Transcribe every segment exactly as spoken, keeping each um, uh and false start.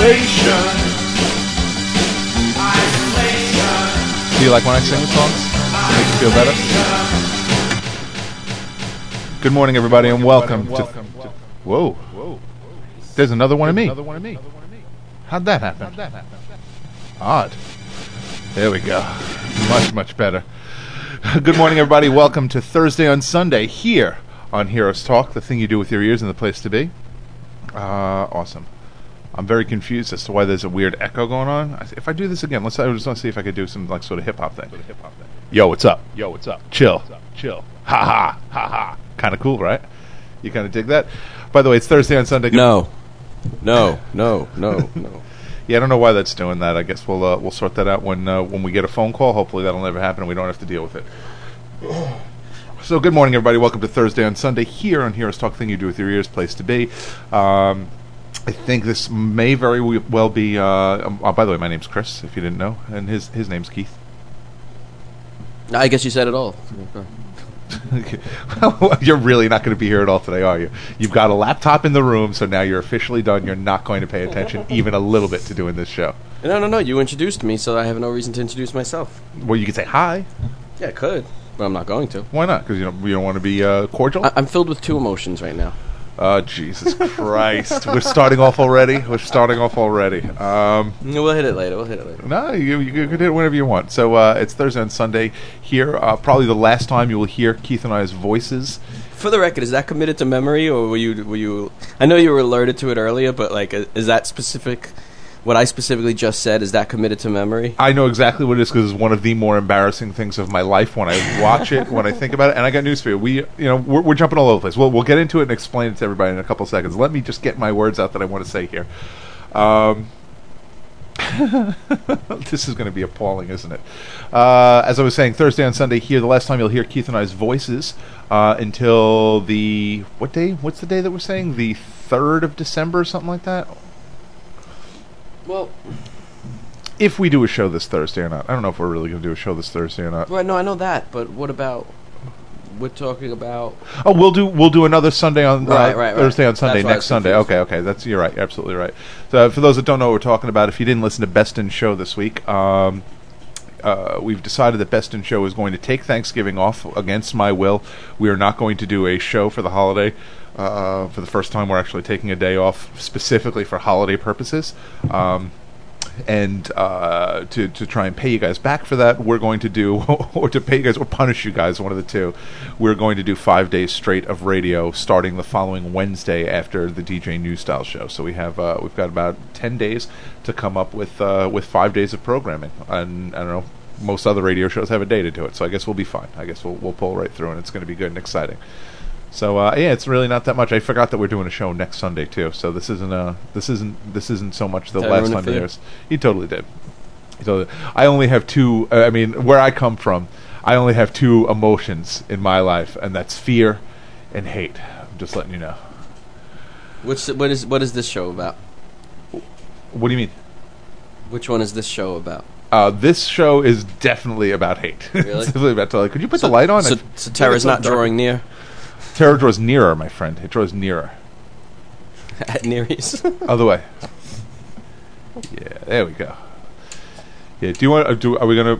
Isolation. Isolation. Do you like when I sing the songs? Does it make you feel better? Good morning, everybody, and welcome to... Whoa. There's another one of me. How'd that happen? Odd. There we go. Much, much better. Good morning, everybody. Welcome to Thursday on Sunday here on Heroes Talk, the thing you do with your ears and the place to be. Uh, awesome. I'm very confused as to why there's a weird echo going on. If I do this again, let's. I just want to see if I could do some like sort of hip hop thing. Yo, what's up? Yo, what's up? Chill. What's up? Chill. Ha ha ha ha. Kind of cool, right? You kind of dig that? By the way, it's Thursday on Sunday. No, no, no, no, no. Yeah, I don't know why that's doing that. I guess we'll uh, we'll sort that out when uh, when we get a phone call. Hopefully that'll never happen and we don't have to deal with it. So good morning, everybody. Welcome to Thursday on Sunday here on Heroes Talk, thing you do with your ears, place to be. Um, I think this may very well be... Uh, um, oh, by the way, my name's Chris, if you didn't know, and his his name's Keith. I guess you said it all. Well, you're really not going to be here at all today, are you? You've got a laptop in the room, so now you're officially done. You're not going to pay attention even a little bit to doing this show. No, no, no. You introduced me, so I have no reason to introduce myself. Well, you could say hi. Yeah, I could, but I'm not going to. Why not? Because you don't, you don't want to be uh, cordial? I- I'm filled with two emotions right now. Oh, Jesus Christ. We're starting off already? We're starting off already. Um, we'll hit it later. We'll hit it later. No, you, you can hit it whenever you want. So uh, it's Thursday and Sunday here. Uh, probably the last time you will hear Keith and I's voices. For the record, is that committed to memory, or were you... Were you? I know you were alerted to it earlier, but like, is that specific... What I specifically just said, is that committed to memory? I know exactly what it is because it's one of the more embarrassing things of my life when I watch it, when I think about it. And I got news for you. We, you know, we're, we're jumping all over the place. We'll, we'll get into it and explain it to everybody in a couple seconds. Let me just get my words out that I want to say here. Um, this is going to be appalling, isn't it? Uh, as I was saying, Thursday and Sunday here, the last time you'll hear Keith and I's voices uh, until the... What day? What's the day that we're saying? The third of December or something like that? Well, if we do a show this Thursday or not. I don't know if we're really going to do a show this Thursday or not. Well, no, I know that, but what about... We're talking about... Oh, we'll do we'll do another Sunday on uh, right, right, Thursday right. on Sunday, That's next Sunday. Okay, okay, that's you're right, absolutely right. So for those that don't know what we're talking about, if you didn't listen to Best in Show this week, um, uh, we've decided that Best in Show is going to take Thanksgiving off against my will. We are not going to do a show for the holiday. Uh, for the first time, we're actually taking a day off specifically for holiday purposes. Um, and uh, to to try and pay you guys back for that, we're going to do, or to pay you guys, or punish you guys, one of the two, we're going to do five days straight of radio starting the following Wednesday after the D J News Style show. So we have uh, we've got about ten days to come up with uh, with five days of programming. And I don't know, most other radio shows have a day to do it, so I guess we'll be fine. I guess we'll we'll pull right through, and it's going to be good and exciting. So uh, yeah, it's really not that much. I forgot that we're doing a show next Sunday too. So this isn't uh this isn't this isn't so much the Did last time years. He totally did. He totally. I only have two. Uh, I mean, where I come from, I only have two emotions in my life, and that's fear and hate. I'm just letting you know. What's what is what is this show about? What do you mean? Which one is this show about? Uh, this show is definitely about hate. Really? It's definitely about telling. Could you put so, the light on? So, I, so terror's not dark. drawing near. Terror draws nearer, my friend. It draws nearer. At Neary's. Other way. Yeah, there we go. Yeah, do you want? Uh, do are we gonna?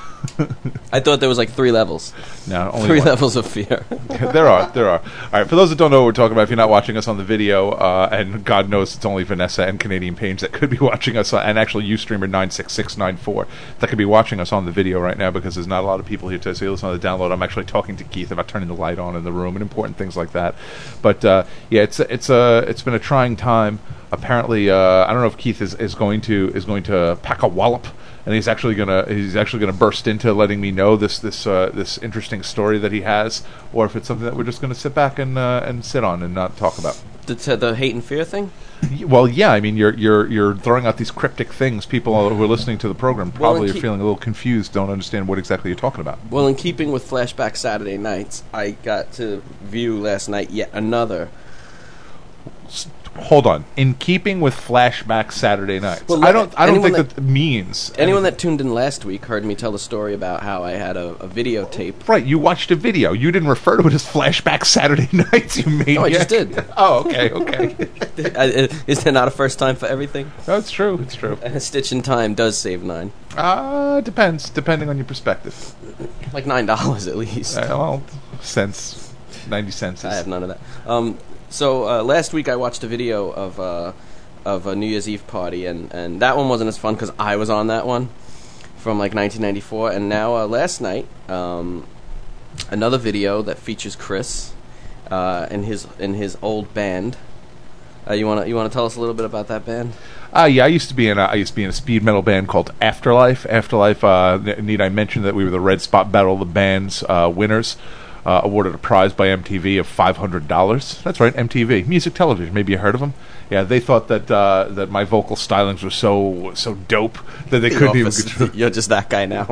I thought there was like three levels. No, only three one. levels of fear. there are, there are. All right, for those that don't know what we're talking about, if you're not watching us on the video, uh, and God knows it's only Vanessa and Canadian Paige that could be watching us, on, and actually Ustreamer nine six six nine four that could be watching us on the video right now, because there's not a lot of people here today, so you listen on the download. I'm actually talking to Keith about turning the light on in the room and important things like that. But uh, yeah, it's it's a it's been a trying time. Apparently, uh, I don't know if Keith is, is going to is going to pack a wallop. And he's actually gonna he's actually gonna burst into letting me know this this uh, this interesting story that he has, or if it's something that we're just gonna sit back and uh, and sit on and not talk about. The t- the hate and fear thing. Well, yeah, I mean you're you're you're throwing out these cryptic things. People who are listening to the program probably well, are keep- feeling a little confused, don't understand what exactly you're talking about. Well, in keeping with Flashback Saturday nights, I got to view last night yet another s- hold on. In keeping with Flashback Saturday nights, Well, I don't. I don't anyone think that- that, means Anyone anything. that tuned in last week heard me tell the story about how I had a, a videotape. Right, you watched a video. You didn't refer to it as Flashback Saturday nights. You made. No, I just did. Oh, okay, okay. Uh, Is there not a first time for everything? That's true. It's true. A stitch in time does save nine. Uh, depends, depending on your perspective. Like nine dollars at least. Uh, well, cents, ninety cents. I Is, have none of that. Um, so uh, last week I watched a video of uh, of a New Year's Eve party, and, and that one wasn't as fun because I was on that one from like nineteen ninety-four. And now uh, last night, um, another video that features Chris uh, and his in his old band. Uh, you wanna you wanna tell us a little bit about that band? Uh, yeah, I used to be in a, I used to be in a speed metal band called Afterlife. Afterlife. Uh, n- need I mention that we were the Red Spot Battle of the Bands uh, winners, uh, awarded a prize by M T V of five hundred dollars. That's right, M T V, music television. Maybe you heard of them. Yeah, they thought that uh, that my vocal stylings were so so dope that they couldn't even. Office, Control- You're just that guy now.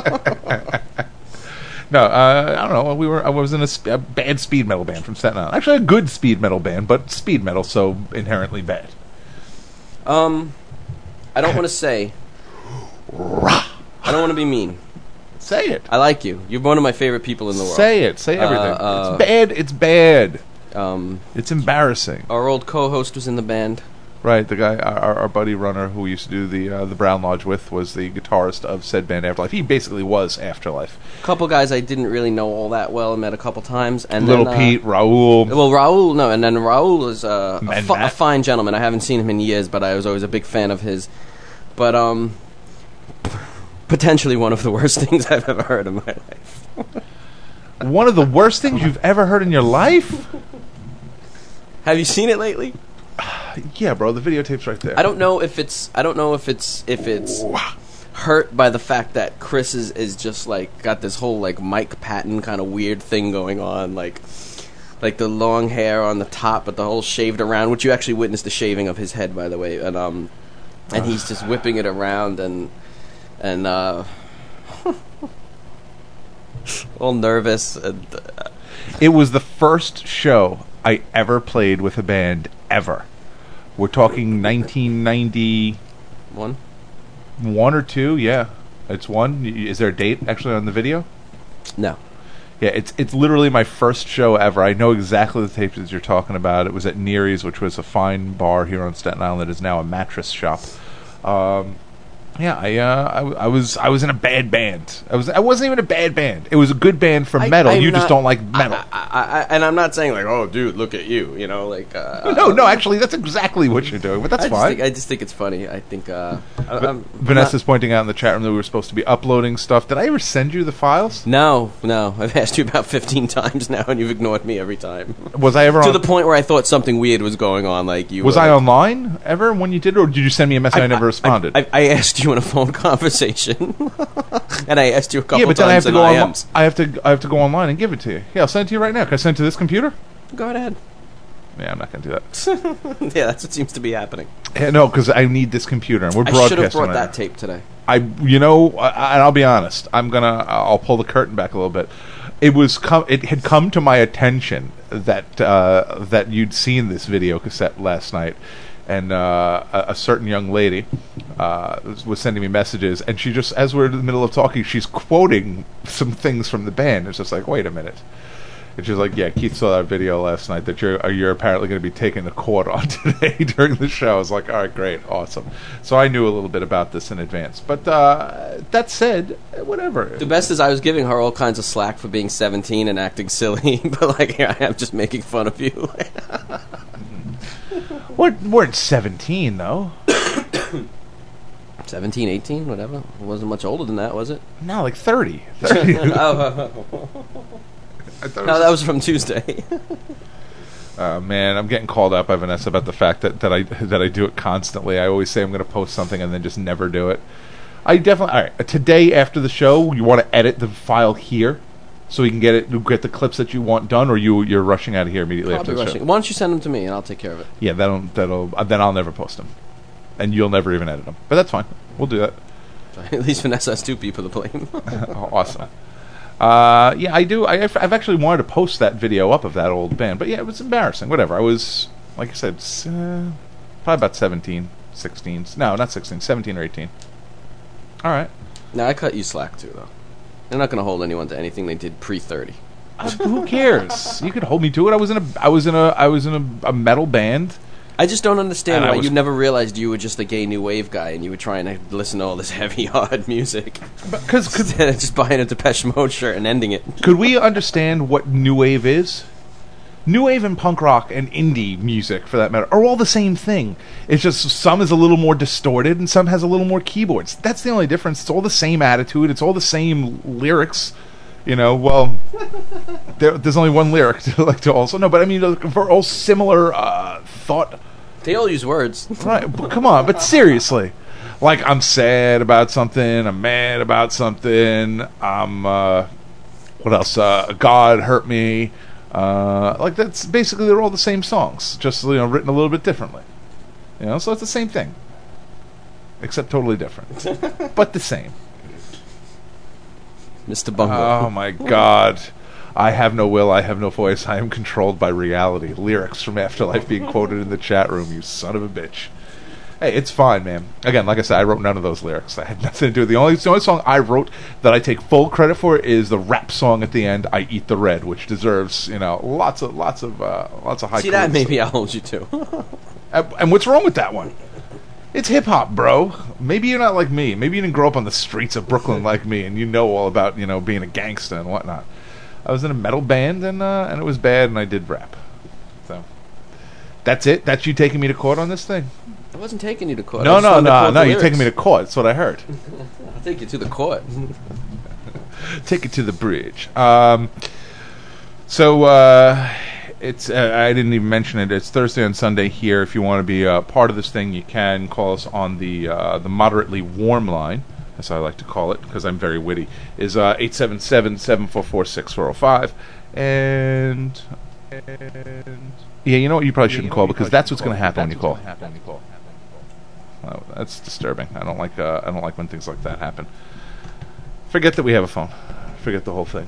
No, uh, I don't know. We were. I was in a, sp- a bad speed metal band from Staten Island. Actually, a good speed metal band, but speed metal, so inherently bad. um, I don't want to say. I don't want to be mean. Say it. I like you. You're one of my favorite people in the world. Say it. Say everything. Uh, uh, it's bad. It's bad. Um, It's embarrassing. our old co-host was in the band. Right. The guy, our, our buddy Runner, who we used to do the uh, the Brown Lodge with, was the guitarist of said band Afterlife. He basically was Afterlife. A couple guys I didn't really know all that well. I met a couple times. And Little then, uh, Pete, Raul. Well, Raul, no, and then Raul is uh, a, And fi- a Matt. fine gentleman. I haven't seen him in years, but I was always a big fan of his. But um, potentially one of the worst things I've ever heard in my life. One of the worst things you've ever heard in your life? Have you seen it lately? Yeah, bro. The videotape's right there. I don't know if it's. I don't know if it's. If it's hurt by the fact that Chris is, is just like got this whole like Mike Patton kind of weird thing going on, like like the long hair on the top, but the whole shaved around, which you actually witnessed the shaving of his head, by the way, and um, and he's just whipping it around and and uh, all nervous. And, uh, It was the first show I ever played with a band ever. We're talking nineteen ninety-one one? or two. Yeah, it's one. Y- Is there a date actually on the video? No. Yeah, it's it's literally my first show ever. I know exactly the tape that you're talking about. It was at Neary's, which was a fine bar here on Staten Island that is now a mattress shop. Um, yeah, I, uh, I w- I was I was in a bad band. I was I wasn't even a bad band. It was a good band for I- metal. I'm You just not- don't like metal. I, I, I, and I'm not saying like, oh, dude, look at you, you know, like. Uh, no, no, actually, that's exactly what you're doing. But that's I just fine. think, I just think it's funny. I think. Uh, I, I'm Vanessa's not- pointing out in the chat room that we were supposed to be uploading stuff. Did I ever send you the files? No, no. I've asked you about fifteen times now, and you've ignored me every time. Was I ever To on? the point where I thought something weird was going on. Like you was were, I online ever when you did it, or did you send me a message? I, never responded. I, I asked you in a phone conversation, and I asked you a couple yeah, but then I have times to in go. I On, Ms. I have to. I have to go online and give it to you. Yeah, I'll send it to you right now. Can I send it to this computer? Go right ahead. Yeah, I'm not going to do that. Yeah, that's what seems to be happening. Yeah, no, because I need this computer, and we're I should broadcasting. have brought right that now. tape today. I, you know, I, and I'll be honest. I'm gonna. I'll pull the curtain back a little bit. It was. Com- it had come to my attention that uh, that you'd seen this video cassette last night, and uh, a, a certain young lady uh, was, was sending me messages, and she just, as we're in the middle of talking, she's quoting some things from the band. It's just like, wait a minute. And she's like, yeah, Keith saw that video last night that you're uh, you're apparently going to be taken to court on today during the show. I was like, all right, great, awesome. So I knew a little bit about this in advance. But uh, that said, whatever. The best is I was giving her all kinds of slack for being seventeen and acting silly, but like here I am just making fun of you. We're, we're seventeen, though. seventeen, eighteen, whatever. It wasn't much older than that, was it? No, like thirty. thirty. oh, I thought it no, was- that was from Tuesday. Uh, man, I'm getting called out by Vanessa about the fact that, that I that I do it constantly. I always say I'm going to post something and then just never do it. I definitely. All right, today after the show, you want to edit the file here so we can get it, get the clips that you want done, or you you're rushing out of here immediately I'll after be the rushing. show. Why don't you send them to me and I'll take care of it. Yeah, that'll that'll uh, then I'll never post them, and you'll never even edit them. But that's fine. We'll do that. At least Vanessa has two people to blame. Oh, awesome. Uh, yeah, I do. I, I've actually wanted to post that video up of that old band, but yeah, it was embarrassing. Whatever. I was, like I said, s- uh, probably about seventeen, sixteen. No, not sixteen, seventeen or eighteen. All right. Now I cut you slack too, though. They're not going to hold anyone to anything they did pre thirty. Uh, who cares? You could hold me to it. I was in a, I was in a, I was in a, a metal band. I just don't understand And I why was- you never realized you were just a gay new wave guy and you were trying to listen to all this heavy, hard music. Because could, Instead of just buying a Depeche Mode shirt and ending it. could we understand what new wave is? New wave and punk rock and indie music, for that matter, are all the same thing. It's just some is a little more distorted and some has a little more keyboards. That's the only difference. It's all the same attitude. It's all the same lyrics. You know, well, there, there's only one lyric to like to also no, but I mean, for all similar uh, thought. They all use words. Right, but come on, but seriously. Like, I'm sad about something, I'm mad about something, I'm, uh, what else, uh, God hurt me, uh, like, that's, basically, they're all the same songs, just, you know, written a little bit differently. You know, so it's the same thing. Except totally different. But the same. Mister Bungle. Oh, my God. I have no will, I have no voice, I am controlled by reality. Lyrics from Afterlife being quoted in the chat room, you son of a bitch. Hey, it's fine, man. Again, like I said, I wrote none of those lyrics. I had nothing to do with it. The only, the only song I wrote that I take full credit for is the rap song at the end, "I Eat the Red," which deserves, you know, lots of, lots of, uh, lots of high. See, that credits. maybe I'll hold you to. And, and what's wrong with that one? It's hip hop, bro. Maybe you're not like me. Maybe you didn't grow up on the streets of Brooklyn like me, and you know all about, you know, being a gangster and whatnot. I was in a metal band, and uh, and it was bad, and I did rap. So that's it. That's you taking me to court on this thing. I wasn't taking you to court. I No, just no, wanted to no, quote no. the You're taking me to lyrics. court. That's what I heard. I'll take you to the court. Take it to the bridge. Um, so uh, it's. Uh, I didn't even mention it. It's Thursday and Sunday here. If you want to be uh, part of this thing, you can call us on the uh, the moderately warm line, as I like to call it, because I'm very witty. Is uh, eight seven seven, seven four four, six four zero five, and and yeah, you know what? You probably shouldn't call because that's what's going to happen when you call. Oh, that's disturbing. I don't like. Uh, I don't like when things like that happen. Forget that we have a phone. Forget the whole thing.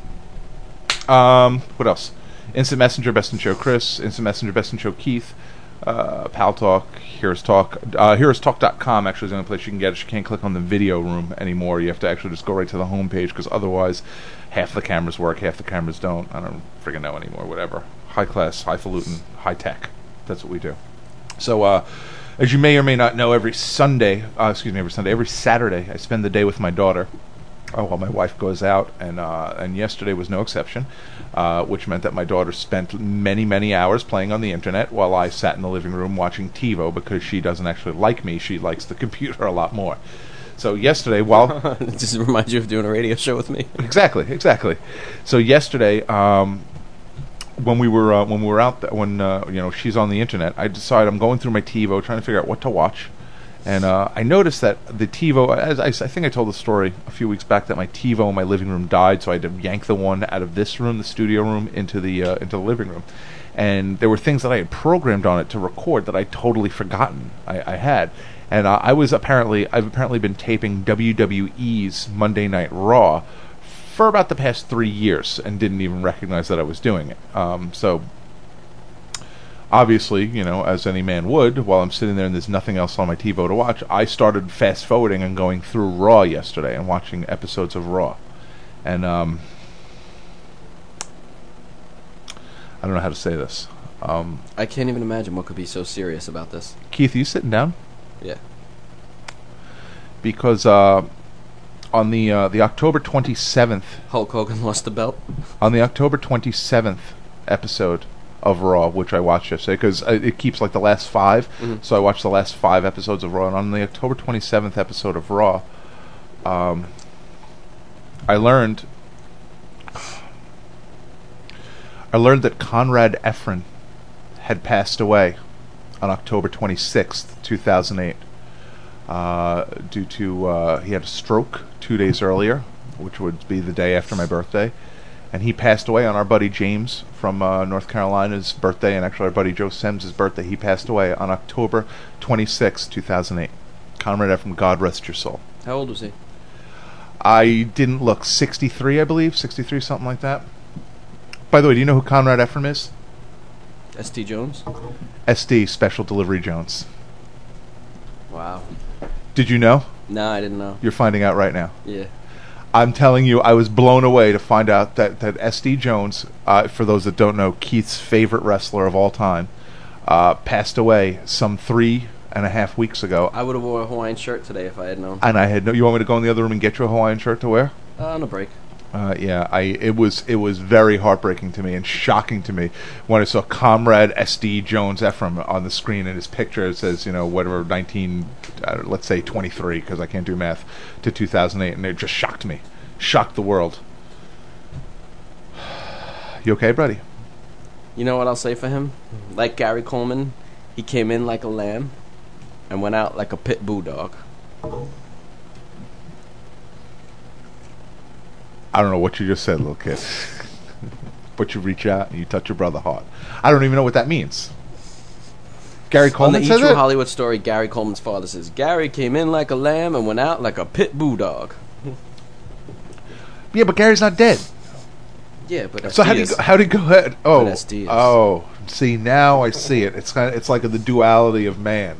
Um, what else? Instant Messenger, Best in Show Chris. Instant Messenger, Best in Show Keith. Uh, Pal Talk, Heroes Talk. Uh, heroes talk dot com actually is the only place you can get it. You can't click on the video room anymore. You have to actually just go right to the home page because otherwise half the cameras work, half the cameras don't. I don't friggin' know anymore. Whatever. High class, highfalutin, high tech. That's what we do. So, uh, as you may or may not know, every Sunday, uh, excuse me, every Sunday, every Saturday, I spend the day with my daughter. Oh, while my wife goes out, and uh, and yesterday was no exception, uh, which meant that my daughter spent many, many hours playing on the internet while I sat in the living room watching TiVo because she doesn't actually like me. She likes the computer a lot more. So yesterday, while... It just reminds you of doing a radio show with me. Exactly, exactly. So yesterday, um, when we were uh, when we were out, th- when uh, you know she's on the internet, I decided I'm going through my TiVo trying to figure out what to watch. And uh, I noticed that the TiVo, as I, I think I told the story a few weeks back, that my TiVo in my living room died, so I had to yank the one out of this room, the studio room, into the uh, into the living room. And there were things that I had programmed on it to record that I'd totally forgotten I, I had. And uh, I was apparently, I've apparently been taping W W E's Monday Night Raw for about the past three years and didn't even recognize that I was doing it. Um, so... Obviously, you know, as any man would, while I'm sitting there and there's nothing else on my TiVo to watch, I started fast-forwarding and going through Raw yesterday and watching episodes of Raw. And, um... I don't know how to say this. Um... I can't even imagine what could be so serious about this. Keith, are you sitting down? Yeah. Because, uh... on the, uh, the October twenty-seventh... Hulk Hogan lost the belt. On the October twenty-seventh episode of Raw, which I watched yesterday, because it keeps like the last five, Mhm. so I watched the last five episodes of Raw, and on the October twenty-seventh episode of Raw, um, I learned, I learned that Conrad Efren had passed away on October twenty-sixth, two thousand eight, uh, due to, uh, he had a stroke two days earlier, which would be the day after my birthday. And he passed away on our buddy James from uh, North Carolina's birthday, and actually our buddy Joe Sem's birthday. He passed away on October twenty-sixth, two thousand eight. Conrad Efren, God rest your soul. How old was he? I didn't look. sixty-three, I believe. sixty-three, something like that. By the way, do you know who Conrad Efren is? S T Jones? S D, Special Delivery Jones. Wow. Did you know? No, I didn't know. You're finding out right now. Yeah. I'm telling you, I was blown away to find out that, that S D Jones, uh, for those that don't know, Keith's favorite wrestler of all time, uh, passed away some three and a half weeks ago. I would have wore a Hawaiian shirt today if I had known. And I had no. You want me to go in the other room and get you a Hawaiian shirt to wear? Uh, on a break. Uh, yeah, I. It was it was very heartbreaking to me and shocking to me when I saw Comrade S D Jones Ephraim on the screen in his picture. It says, you know, whatever nineteen, uh, let's say twenty-three, because I can't do math, to two thousand eight, and it just shocked me, shocked the world. You okay, buddy? You know what I'll say for him? Like Gary Coleman, he came in like a lamb and went out like a pit bulldog. I don't know what you just said, little kid. But you reach out and you touch your brother hard. I don't even know what that means. Gary Coleman On the says E! True it? Hollywood story, Gary Coleman's father says, Gary came in like a lamb and went out like a pit bulldog. Yeah, but Gary's not dead. Yeah, but So how do you go, how do you go ahead? Oh, But S D is. oh, see now I see it. It's kind of it's like the duality of man.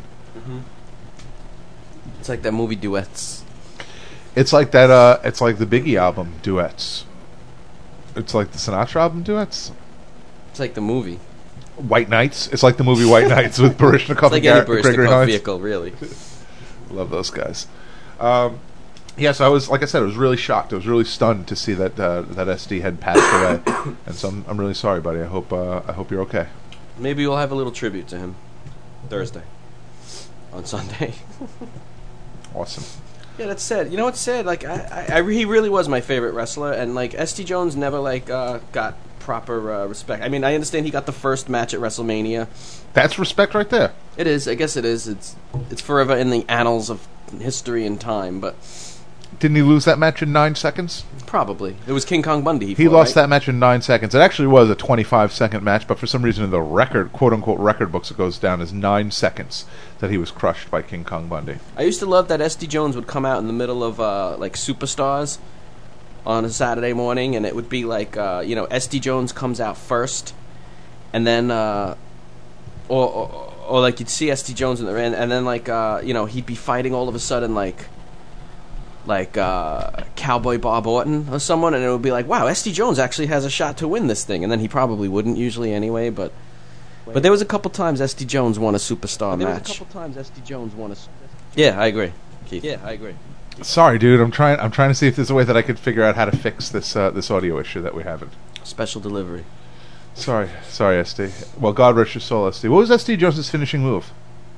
It's like that movie Duets. It's like that. Uh, it's like the Biggie album duets. It's like the Sinatra album duets. It's like the movie. White Knights. It's like the movie White Knights with Baryshnikov It's like and any Gar- Gregory Baryshnikov Hines. vehicle, really. Love those guys. Um, yeah, so I was like I said, I was really shocked. I was really stunned to see that uh, that S D had passed away, and so I'm, I'm really sorry, buddy. I hope uh, I hope you're okay. Maybe we'll have a little tribute to him Thursday. On Sunday. Awesome. Yeah, that's sad. You know what's sad? Like, I, I, I, he really was my favorite wrestler, and like S T Jones never like uh, got proper uh, respect. I mean, I understand he got the first match at WrestleMania. That's respect right there. It is. I guess it is. It's it's forever in the annals of history and time. But Didn't he lose that match in nine seconds? probably it was King Kong Bundy. He, He fought, lost right? that match in nine seconds. It actually was a twenty-five second match, but for some reason in the record, quote-unquote record books, it goes down as nine seconds that he was crushed by King Kong Bundy. I used to love that S D Jones would come out in the middle of uh, like Superstars on a Saturday morning, and it would be like uh, you know S D Jones comes out first, and then uh, or, or or like you'd see S D Jones in the ring, and then like uh, you know he'd be fighting all of a sudden like like uh, Cowboy Bob Orton or someone, and it would be like, wow, S D Jones actually has a shot to win this thing, and then he probably wouldn't usually anyway, but. But there was a couple times S D Jones won a superstar There was match. a couple times S D Jones won a. Yeah, I agree, Keith. Yeah, I agree. Sorry, dude. I'm trying. I'm trying to see if there's a way that I could figure out how to fix this uh, this audio issue that we haven't. Special delivery. Sorry, sorry, S D. Well, God rest your soul, S D. What was S D Jones' finishing move?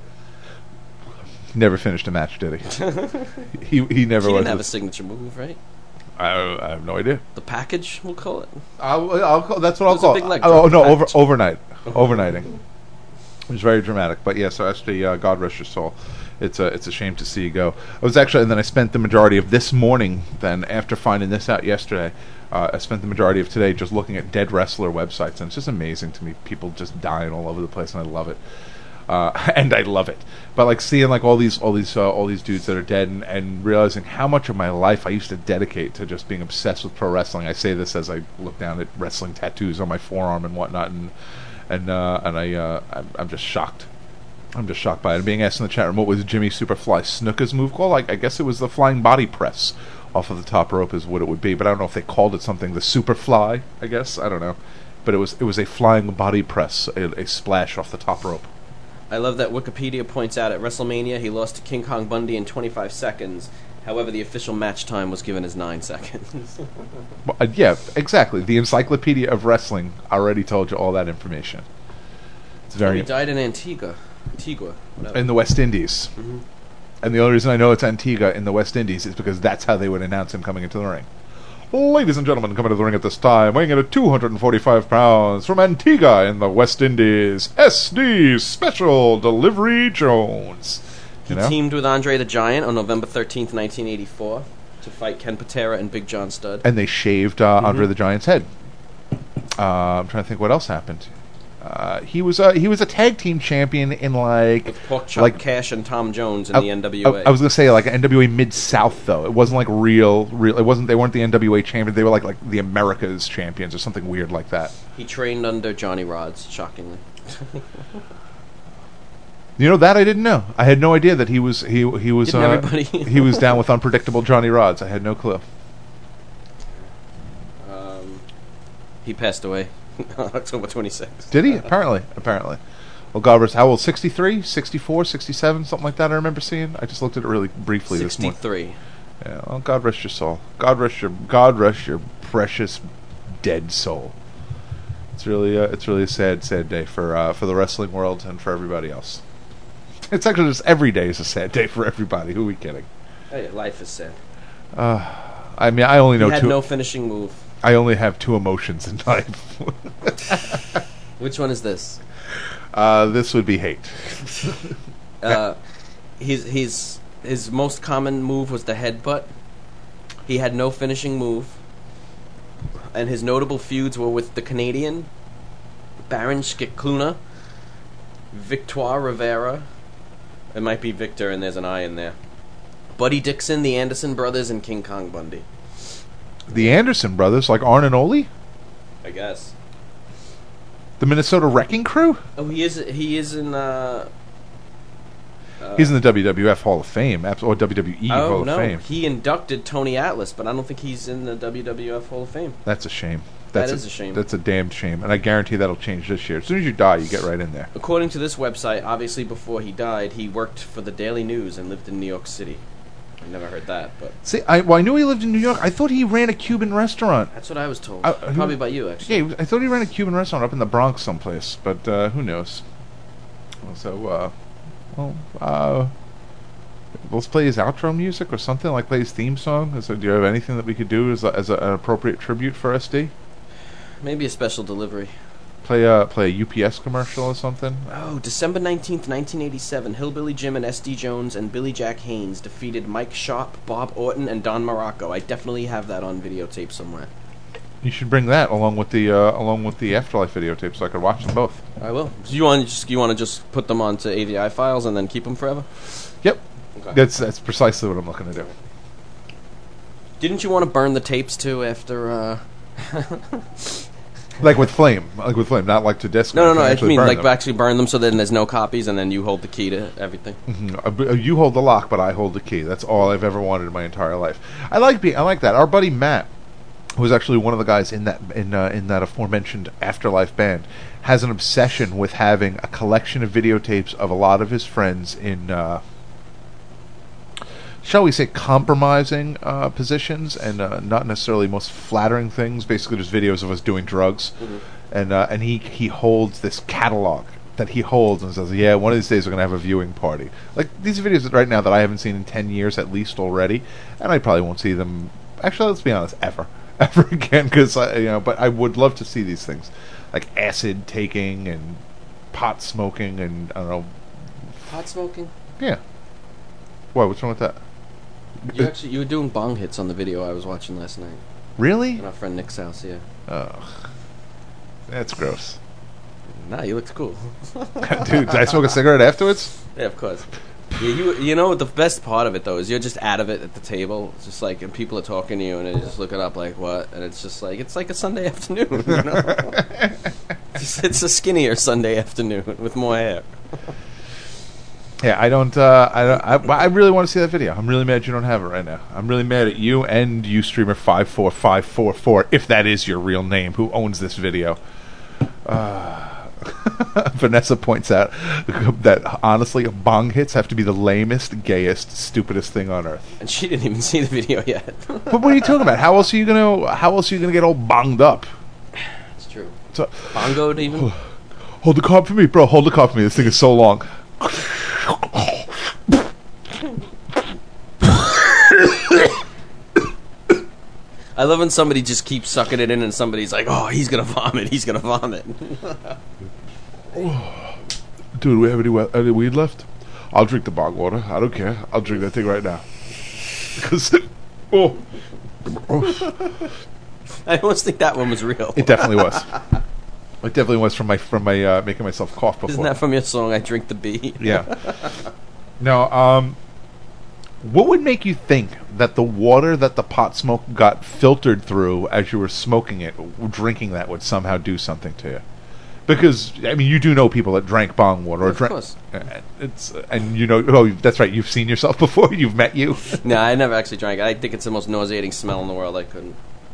He never finished a match, did he? he he never He was. didn't have a signature move, right? I, I have no idea. The package, we'll call it. I'll, I'll call, that's what I'll was a call big it. leg Oh drop no, over package. overnight, overnighting. It was very dramatic, but yeah. So S D, uh, God rest your soul. It's a it's a shame to see you go. I was actually, and then I spent the majority of this morning. Then after finding this out yesterday, uh, I spent the majority of today just looking at dead wrestler websites, and it's just amazing to me. People just dying all over the place, and I love it. Uh, and I love it. But like seeing like all these all these uh, all these dudes that are dead, and, and realizing how much of my life I used to dedicate to just being obsessed with pro wrestling. I say this as I look down at wrestling tattoos on my forearm and whatnot, and and uh, and I uh, I'm, I'm just shocked. I'm just shocked by it. And being asked in the chat room, what was Jimmy Superfly Snuka's move called? Like, I guess it was the flying body press off of the top rope is what it would be. But I don't know if they called it something. The Superfly, I guess. I don't know. But it was it was a flying body press, a, a splash off the top rope. I love that Wikipedia points out at WrestleMania he lost to King Kong Bundy in twenty-five seconds. However, the official match time was given as nine seconds. Well, uh, yeah, exactly. The Encyclopedia of Wrestling already told you all that information. It's very He died in Antigua. Antigua. Whatever. in the West Indies. Mhm. And the only reason I know it's Antigua in the West Indies is because that's how they would announce him coming into the ring. Ladies and gentlemen, coming to the ring at this time, weighing in at two hundred forty-five pounds, from Antigua in the West Indies, S D Special Delivery Jones. He You know? teamed with Andre the Giant on November thirteenth, nineteen eighty-four to fight Ken Patera and Big John Studd. And they shaved uh, Mhm. Andre the Giant's head. Uh, I'm trying to think what else happened. Uh, he was uh, he was a tag team champion in like With Pork Chop like Cash and Tom Jones in I- the N W A. I, I was gonna say like N W A Mid South though. It wasn't like real, real. It wasn't. They weren't the N W A champions. They were like like the Americas champions or something weird like that. He trained under Johnny Rods, shockingly. You know that I didn't know. I had no idea that he was he he was Didn't uh, everybody? he was down with Unpredictable Johnny Rods. I had no clue. Um, he passed away on October twenty-sixth. Did he? Apparently, apparently. Well, God rest. How old? sixty-three, sixty-four, sixty-seven, something like that. I remember seeing. I just looked at it really briefly this morning. sixty-three. Yeah. Well, God rest your soul. God rest your God rest your precious dead soul. It's really uh, it's really a sad sad day for uh, for the wrestling world and for everybody else. It's actually just every day is a sad day for everybody. Who are we kidding? Hey, life is sad. Uh, I mean, I only know He had two. no finishing move. I only have two emotions in life. Which one is this? Uh, this would be hate. Uh, his his his most common move was the headbutt. He had no finishing move, and his notable feuds were with the Canadian Baron Scicluna, Victoire Rivera. It might be Victor, and there's an I in there. Buddy Dixon, the Anderson brothers, and King Kong Bundy. The Anderson brothers, like Arn and Ole? I guess. The Minnesota Wrecking Crew? Oh, he is. He is in. Uh, uh, He's in the W W F Hall of Fame, abs- or W W E oh Hall no, of Fame. he inducted Tony Atlas, but I don't think he's in the W W F Hall of Fame. That's a shame. That's That is a shame. That's a damned shame, and I guarantee that'll change this year. As soon as you die, you get right in there. According to this website, obviously before he died, he worked for the Daily News and lived in New York City. I never heard that, but See, I, well, I knew he lived in New York. I thought he ran a Cuban restaurant. that's what I was told. Uh, Probably who- by you, actually. Yeah, I thought he ran a Cuban restaurant up in the Bronx someplace, but uh, who knows? So, uh, well, uh, let's play his outro music or something, like play his theme song. So, do you have anything that we could do as, a, as a, an appropriate tribute for S D? Maybe a special delivery. Play a play a U P S commercial or something. Oh, December nineteenth, nineteen eighty-seven, Hillbilly Jim and S D Jones and Billy Jack Haynes defeated Mike Sharp, Bob Orton, and Don Morocco. I definitely have that on videotape somewhere. You should bring that along with the uh, along with the Afterlife videotape, so I could watch them both. I will. So you want just you want to just put them onto A V I files and then keep them forever? Yep, Okay. that's that's precisely what I'm looking to do. Didn't you want to burn the tapes too after? uh... Like with Flame, like with Flame, not like to disc. No, no, no. I actually mean burn like them. actually burn them so then there's no copies, and then you hold the key to everything. Mhm. Uh, b- uh, You hold the lock, but I hold the key. That's all I've ever wanted in my entire life. I like being, I like that. Our buddy Matt, who was actually one of the guys in that in uh, in that aforementioned Afterlife band, has an obsession with having a collection of videotapes of a lot of his friends in, uh, shall we say, compromising uh, positions and uh, not necessarily most flattering things. Basically, just videos of us doing drugs, Mhm. and uh, and he he holds this catalog that he holds and says, yeah, one of these days we're going to have a viewing party. Like, these videos that right now that I haven't seen in ten years at least already, and I probably won't see them, actually, let's be honest, ever. Ever again, because, you know, but I would love to see these things. Like acid taking and pot smoking and, I don't know, Pot smoking? yeah. Why, what's wrong with that? You actually you were doing bong hits on the video I was watching last night Really? at our friend Nick's house. Yeah. Ugh. That's gross. Nah, you looked cool. Dude, did I smoke a cigarette afterwards? Yeah, of course. Yeah, you you know the best part of it though is you're just out of it at the table. It's just like and people are talking to you and they just look it up like what and it's just like it's like a Sunday afternoon. You know? it's, it's a skinnier Sunday afternoon with more hair. Yeah, I don't. Uh, I don't. I, I really want to see that video. I'm really mad you don't have it right now. I'm really mad at you and Ustreamer five four five four four, if that is your real name, who owns this video. Uh, Vanessa points out that honestly, bong hits have to be the lamest, gayest, stupidest thing on earth. And she didn't even see the video yet. But what are you talking about? How else are you gonna? How else are you gonna get all bonged up? It's true. So, Bongoed even. hold the card for me, bro. Hold the card for me. This thing is so long. I love when somebody just keeps sucking it in and somebody's like, "Oh, he's gonna vomit. He's gonna vomit." Dude, we have any, we- any weed left? I'll drink the bog water. I don't care. I'll drink that thing right now. Because, oh, oh, I almost think that one was real. it definitely was. It definitely was from my from my uh, making myself cough before. Isn't that from your song? I drink the bee. Yeah. No. Um. What would make you think that the water that the pot smoke got filtered through as you were smoking it, drinking that, would somehow do something to you? Because I mean, you do know people that drank bong water. Or Of drank, course. uh, It's and you know. Oh, that's right. You've seen yourself before. You've met you. No, I never actually drank it. I think it's the most nauseating smell in the world. I couldn't.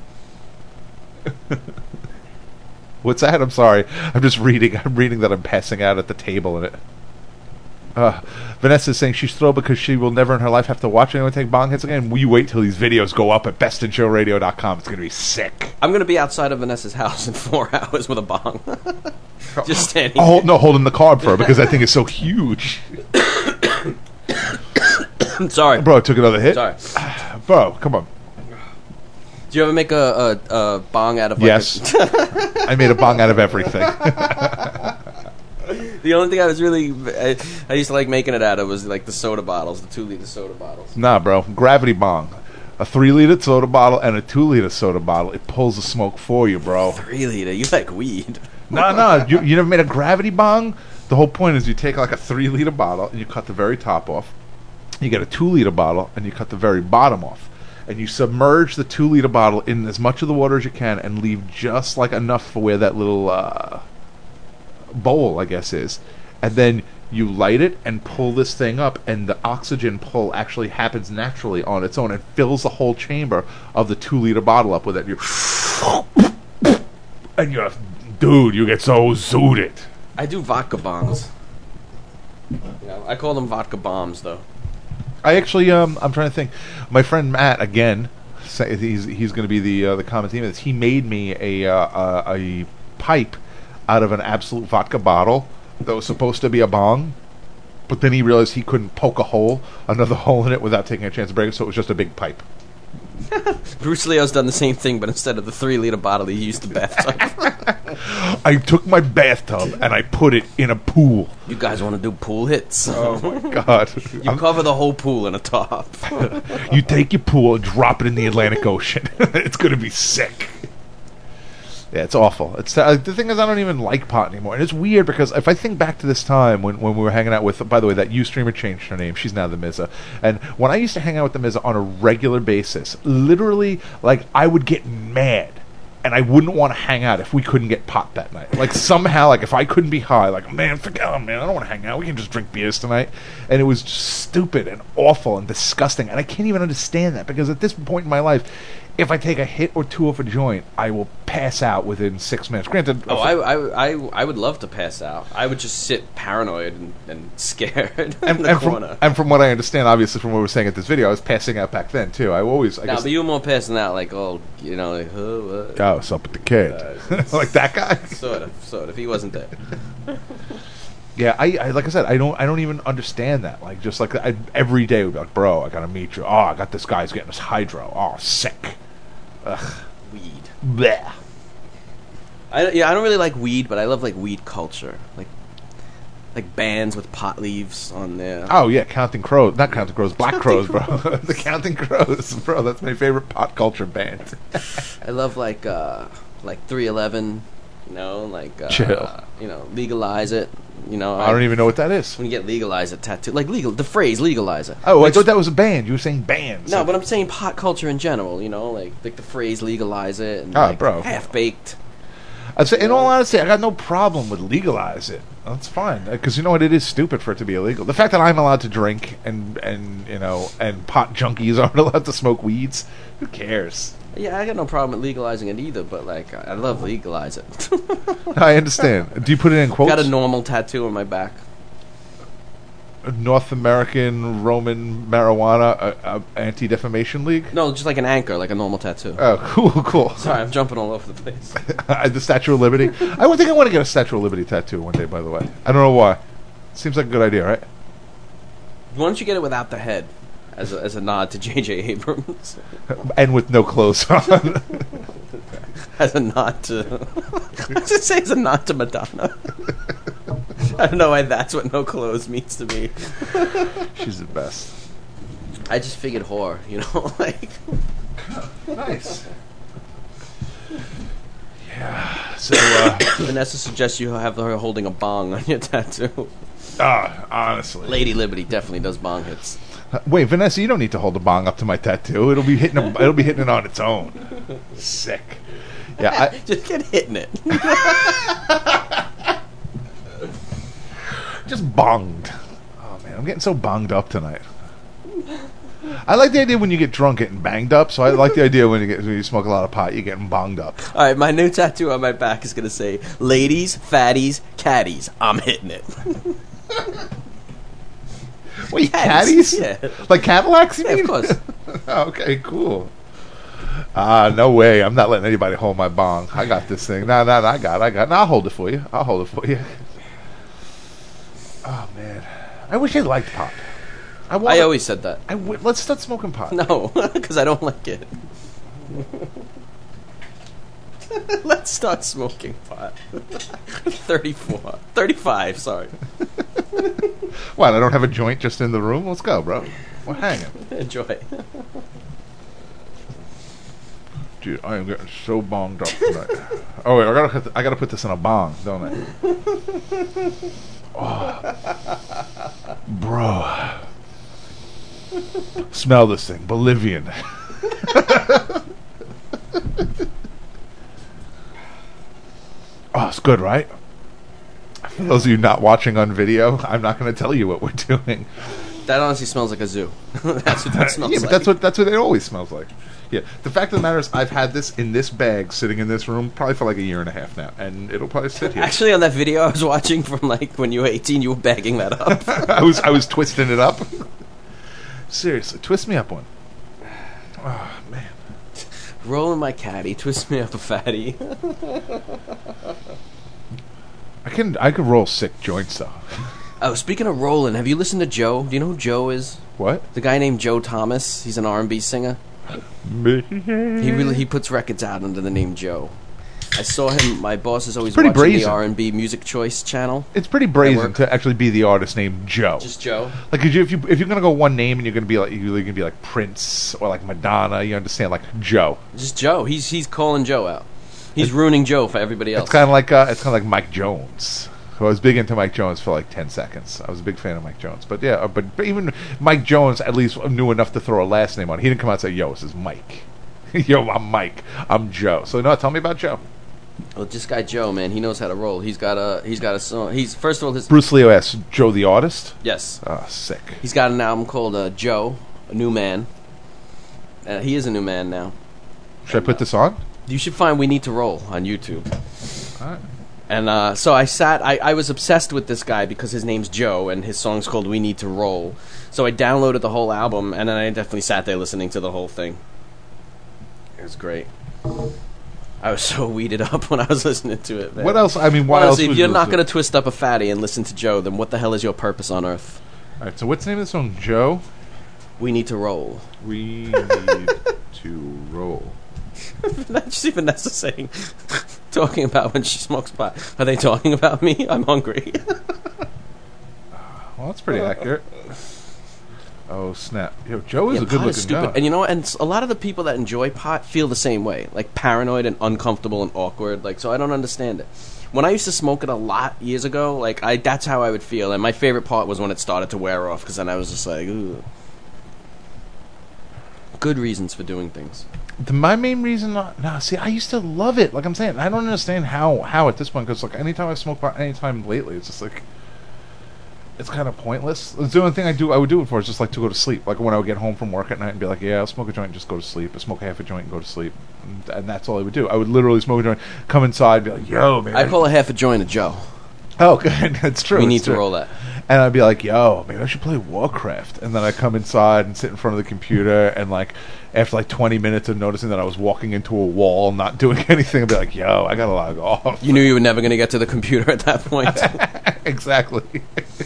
What's that? I'm sorry. I'm just reading. I'm reading that I'm passing out at the table in it. Uh, Vanessa's saying she's thrilled because she will never in her life have to watch anyone take bong hits again. Will you wait till these videos go up at best in show radio dot com? It's going to be sick. I'm going to be outside of Vanessa's house in four hours with a bong. Just standing Oh, no, holding the carb for her because that thing is so huge. there. Sorry. Bro, took another hit. Sorry. Bro, come on. Do you ever make a, a, a bong out of like Yes. a... I made a bong out of everything. The only thing I was really... I, I used to like making it out of was like the soda bottles, the two-liter soda bottles. Nah, bro. Gravity bong. A three-liter soda bottle and a two-liter soda bottle. It pulls the smoke for you, bro. Three-liter? You like weed. No, no. You, you never made a gravity bong? The whole point is you take like a three-liter bottle and you cut the very top off. You get a two-liter bottle and you cut the very bottom off. And you submerge the two-liter bottle in as much of the water as you can and leave just like enough for where that little uh, bowl, I guess, is. And then you light it and pull this thing up, and the oxygen pull actually happens naturally on its own and fills the whole chamber of the two-liter bottle up with it. You and you're, dude, you get so zooted. I do vodka bongs. You know, I call them vodka bombs, though. I actually, um, I'm trying to think. My friend Matt, again, say, he's he's going to be the uh, the common theme of this. He made me a uh, a, a pipe out of an Absolute vodka bottle that was supposed to be a bong, but then he realized he couldn't poke a hole, another hole in it, without taking a chance of breaking it, so it was just a big pipe. Bruce Leo's done the same thing, but instead of the three-liter bottle, he used the bathtub. I took my bathtub and I put it in a pool. You guys want to do pool hits? Oh my god! You I'm- cover the whole pool in a top. You take your pool and drop it in the Atlantic Ocean. It's going to be sick. Yeah, it's awful. It's uh, the thing is, I don't even like pot anymore, and it's weird because if I think back to this time when, when we were hanging out with, by the way, that Ustreamer changed her name. She's now the Mizza, and when I used to hang out with the Mizza on a regular basis, literally, like I would get mad. And I wouldn't want to hang out if we couldn't get pot that night. Like, somehow, like, if I couldn't be high, like, man, forget it, man, I don't want to hang out. We can just drink beers tonight. And it was just stupid and awful and disgusting. And I can't even understand that because at this point in my life, if I take a hit or two of a joint, I will pass out within six minutes. Granted, Oh, I, I, I, I would love to pass out. I would just sit paranoid and, and scared in and, the and, corner. from, and from what I understand, obviously, from what we were saying at this video, I was passing out back then, too. I always, I No, guess... but you were more passing out like, oh, you know, like, oh, uh, Oh, what's up with the kid? Like that guy? sort of, sort of. He wasn't there. Yeah, I, I like I said, I don't I don't even understand that. Like, just like I, every day would be like, bro, I gotta meet you. Oh, I got this guy's getting us hydro. Oh, sick. Ugh. Weed. Bleh. I, yeah, I don't really like weed, but I love like weed culture, like like bands with pot leaves on there. Oh yeah, Counting Crows, not Counting Crows, Black Crows, bro. The Counting Crows, bro. That's my favorite pot culture band. I love like uh, like three eleven, you know, like uh, Chill. you know, legalize it. You know, I don't even know what that is. when you get legalize it tattoo, like legal the phrase legalize it. Oh, I Which- thought that was a band. You were saying bands. No, but I'm saying pot culture in general. You know, like like the phrase legalize it and Ah, like bro. half baked. I'd say, in all honesty, I got no problem with legalize it. That's fine because you know what? It is stupid for it to be illegal. The fact that I'm allowed to drink and and you know and pot junkies aren't allowed to smoke weeds. Who cares? Yeah, I got no problem with legalizing it either, but like I I love legalize it. I understand. Do you put it in quotes? Got a normal tattoo on my back. North American Roman Marijuana uh, uh, Anti-Defamation League? No, just like an anchor, like a normal tattoo. Oh, cool, cool. Sorry, I'm jumping all over the place. The Statue of Liberty. I would think I want to get a Statue of Liberty tattoo one day, by the way. I don't know why. Seems like a good idea, right? Why don't you get it without the head, as a, as a nod to J J Abrams, And with no clothes on. as a nod to, I just say as a nod to Madonna. I don't know why that's what no clothes means to me. She's the best. I just figured whore, you know, like. Nice. Yeah. So, uh, Vanessa suggests you have her holding a bong on your tattoo. ah, honestly. Lady Liberty definitely does bong hits. Wait, Vanessa, you don't need to hold a bong up to my tattoo. It'll be hitting. A, it'll be hitting it on its own. Sick. Yeah. I, Just get hitting it. Just bonged. Oh man, I'm getting so bonged up tonight. I like the idea when you get drunk getting banged up. So I like the idea when you get when you smoke a lot of pot, you're getting bonged up. All right, my new tattoo on my back is gonna say, "Ladies, fatties, caddies, I'm hitting it." Wait, caddies? Yeah. Like Cadillacs? You Yeah, mean? of course. Okay, cool. Ah, no way. I'm not letting anybody hold my bong. I got this thing. No, no, no, I got it. I got it. No, I'll hold it for you. I'll hold it for you. Oh, man. I wish I liked pot. I, I always said that. I w- let's start smoking pot. No, because I don't like it. Let's start smoking pot. thirty-four. thirty-five, sorry. What, I don't have a joint just in the room? Let's go, bro. We're hanging. Enjoy. Dude, I am getting so bonged up tonight. Oh, wait, I gotta, hit the- I gotta put this in a bong, don't I? Oh. Bro. Smell this thing. Bolivian. Oh, it's good, right? For those of you not watching on video, I'm not going to tell you what we're doing. That honestly smells like a zoo. That's what that smells Yeah, but like. that's what that's what it always smells like. Yeah. The fact of the matter is, I've had this in this bag sitting in this room probably for like a year and a half now, and it'll probably sit here. Actually, on that video I was watching from like when you were eighteen, you were bagging that up. I was I was twisting it up. Seriously, twist me up one. Oh man. Rolling my caddy, twist me up a fatty. I can I could roll sick joints though. Oh, speaking of rolling, have you listened to Joe? Do you know who Joe is? What? The guy named Joe Thomas. He's an R and B singer. He really he puts records out under the name Joe. I saw him. My boss is always Pretty watching brazen. the R and B Music Choice channel. It's pretty brazen work. to actually be the artist named Joe. Just Joe. Like if you if, you, if you're gonna go one name and you're gonna be like you're gonna be like Prince or like Madonna, you understand? Like Joe. Just Joe. He's he's calling Joe out. He's ruining Joe for everybody else. It's kind of like uh, it's kind of like Mike Jones. So I was big into Mike Jones for like ten seconds. I was a big fan of Mike Jones, but yeah, uh, but, but even Mike Jones at least knew enough to throw a last name on. He didn't come out and say, "Yo, this is Mike." Yo, I'm Mike. I'm Joe. So no, tell me about Joe. Well, this guy Joe, man, he knows how to roll. He's got a he's got a song. He's first of all his Bruce Leo asks, Joe the artist? yes. Oh, sick. He's got an album called uh, Joe, a new man. Uh, he is a new man now. Should I put this on? You should find We Need to Roll on YouTube. All right. And uh, so I sat, I, I was obsessed with this guy because his name's Joe and his song's called We Need to Roll. So I downloaded the whole album and then I definitely sat there listening to the whole thing. It was great. I was so weeded up when I was listening to it, man. What else? I mean, what Honestly, else? if would you're you not listen going to twist up a fatty and listen to Joe, then what the hell is your purpose on earth? All right. So what's the name of the song? Joe. We Need to Roll. We need to roll. That's just even Vanessa saying, talking about when she smokes pot. Are they talking about me? I'm hungry. Well, that's pretty accurate. Oh snap! Yo, Joe is Yeah, a good pot looking is stupid. guy. And you know what? And s- a lot of the people that enjoy pot feel the same way. Like paranoid and uncomfortable and awkward. Like, so I don't understand it. When I used to smoke it a lot years ago, like, I that's how I would feel. And my favorite part was when it started to wear off, because then I was just like, ooh. Good reasons for doing things. The, my main reason, not, no, see, I used to love it. Like I'm saying, I don't understand how how at this point, because like anytime I smoke pot, anytime lately, it's just like it's kind of pointless. It's the only thing I do I would do it for is just like to go to sleep. Like when I would get home from work at night and be like, yeah, I'll smoke a joint and just go to sleep. I smoke half a joint and go to sleep, and, and that's all I would do. I would literally smoke a joint, come inside, be like, yo, man. I call a half a joint a Joe. Oh, good. That's true. We it's need to true. roll that. And I'd be like, yo, maybe I should play Warcraft. And then I come inside and sit in front of the computer, and like after like twenty minutes of noticing that I was walking into a wall, not doing anything, I'd be like, yo, I gotta log off. You knew you were never going to get to the computer at that point. Exactly.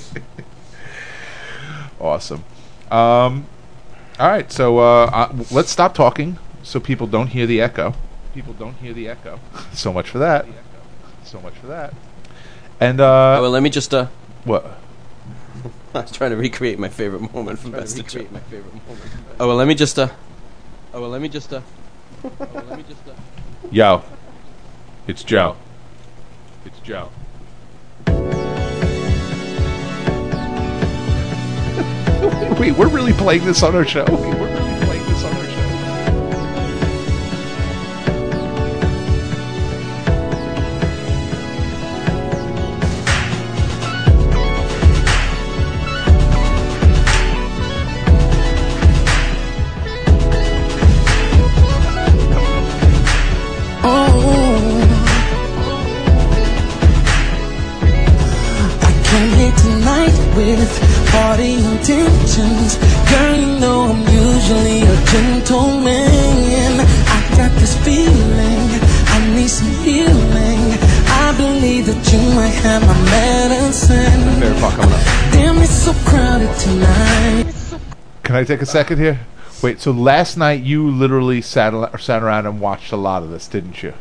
Awesome. Um, all right, so uh, uh, let's stop talking so people don't hear the echo. People don't hear the echo. So much for that. So much for that. And uh, Oh, well, let me just, uh... what? I was trying to recreate my favorite moment from Best of Joe. Oh, well, let me just, uh... Oh, well, let me just, uh... Oh, well, let me just, uh... Yo, it's Joe. It's Joe. Wait, we're really playing this on our show? Wait, we're really playing this on our show? party intentions. Girl, you know I'm usually a gentleman. I got this feeling, I need some healing. I believe that you might have my medicine. Fair part coming up. Damn, it's so crowded tonight. Can I take a second here? Wait, so last night you literally sat al- sat around and watched a lot of this, didn't you?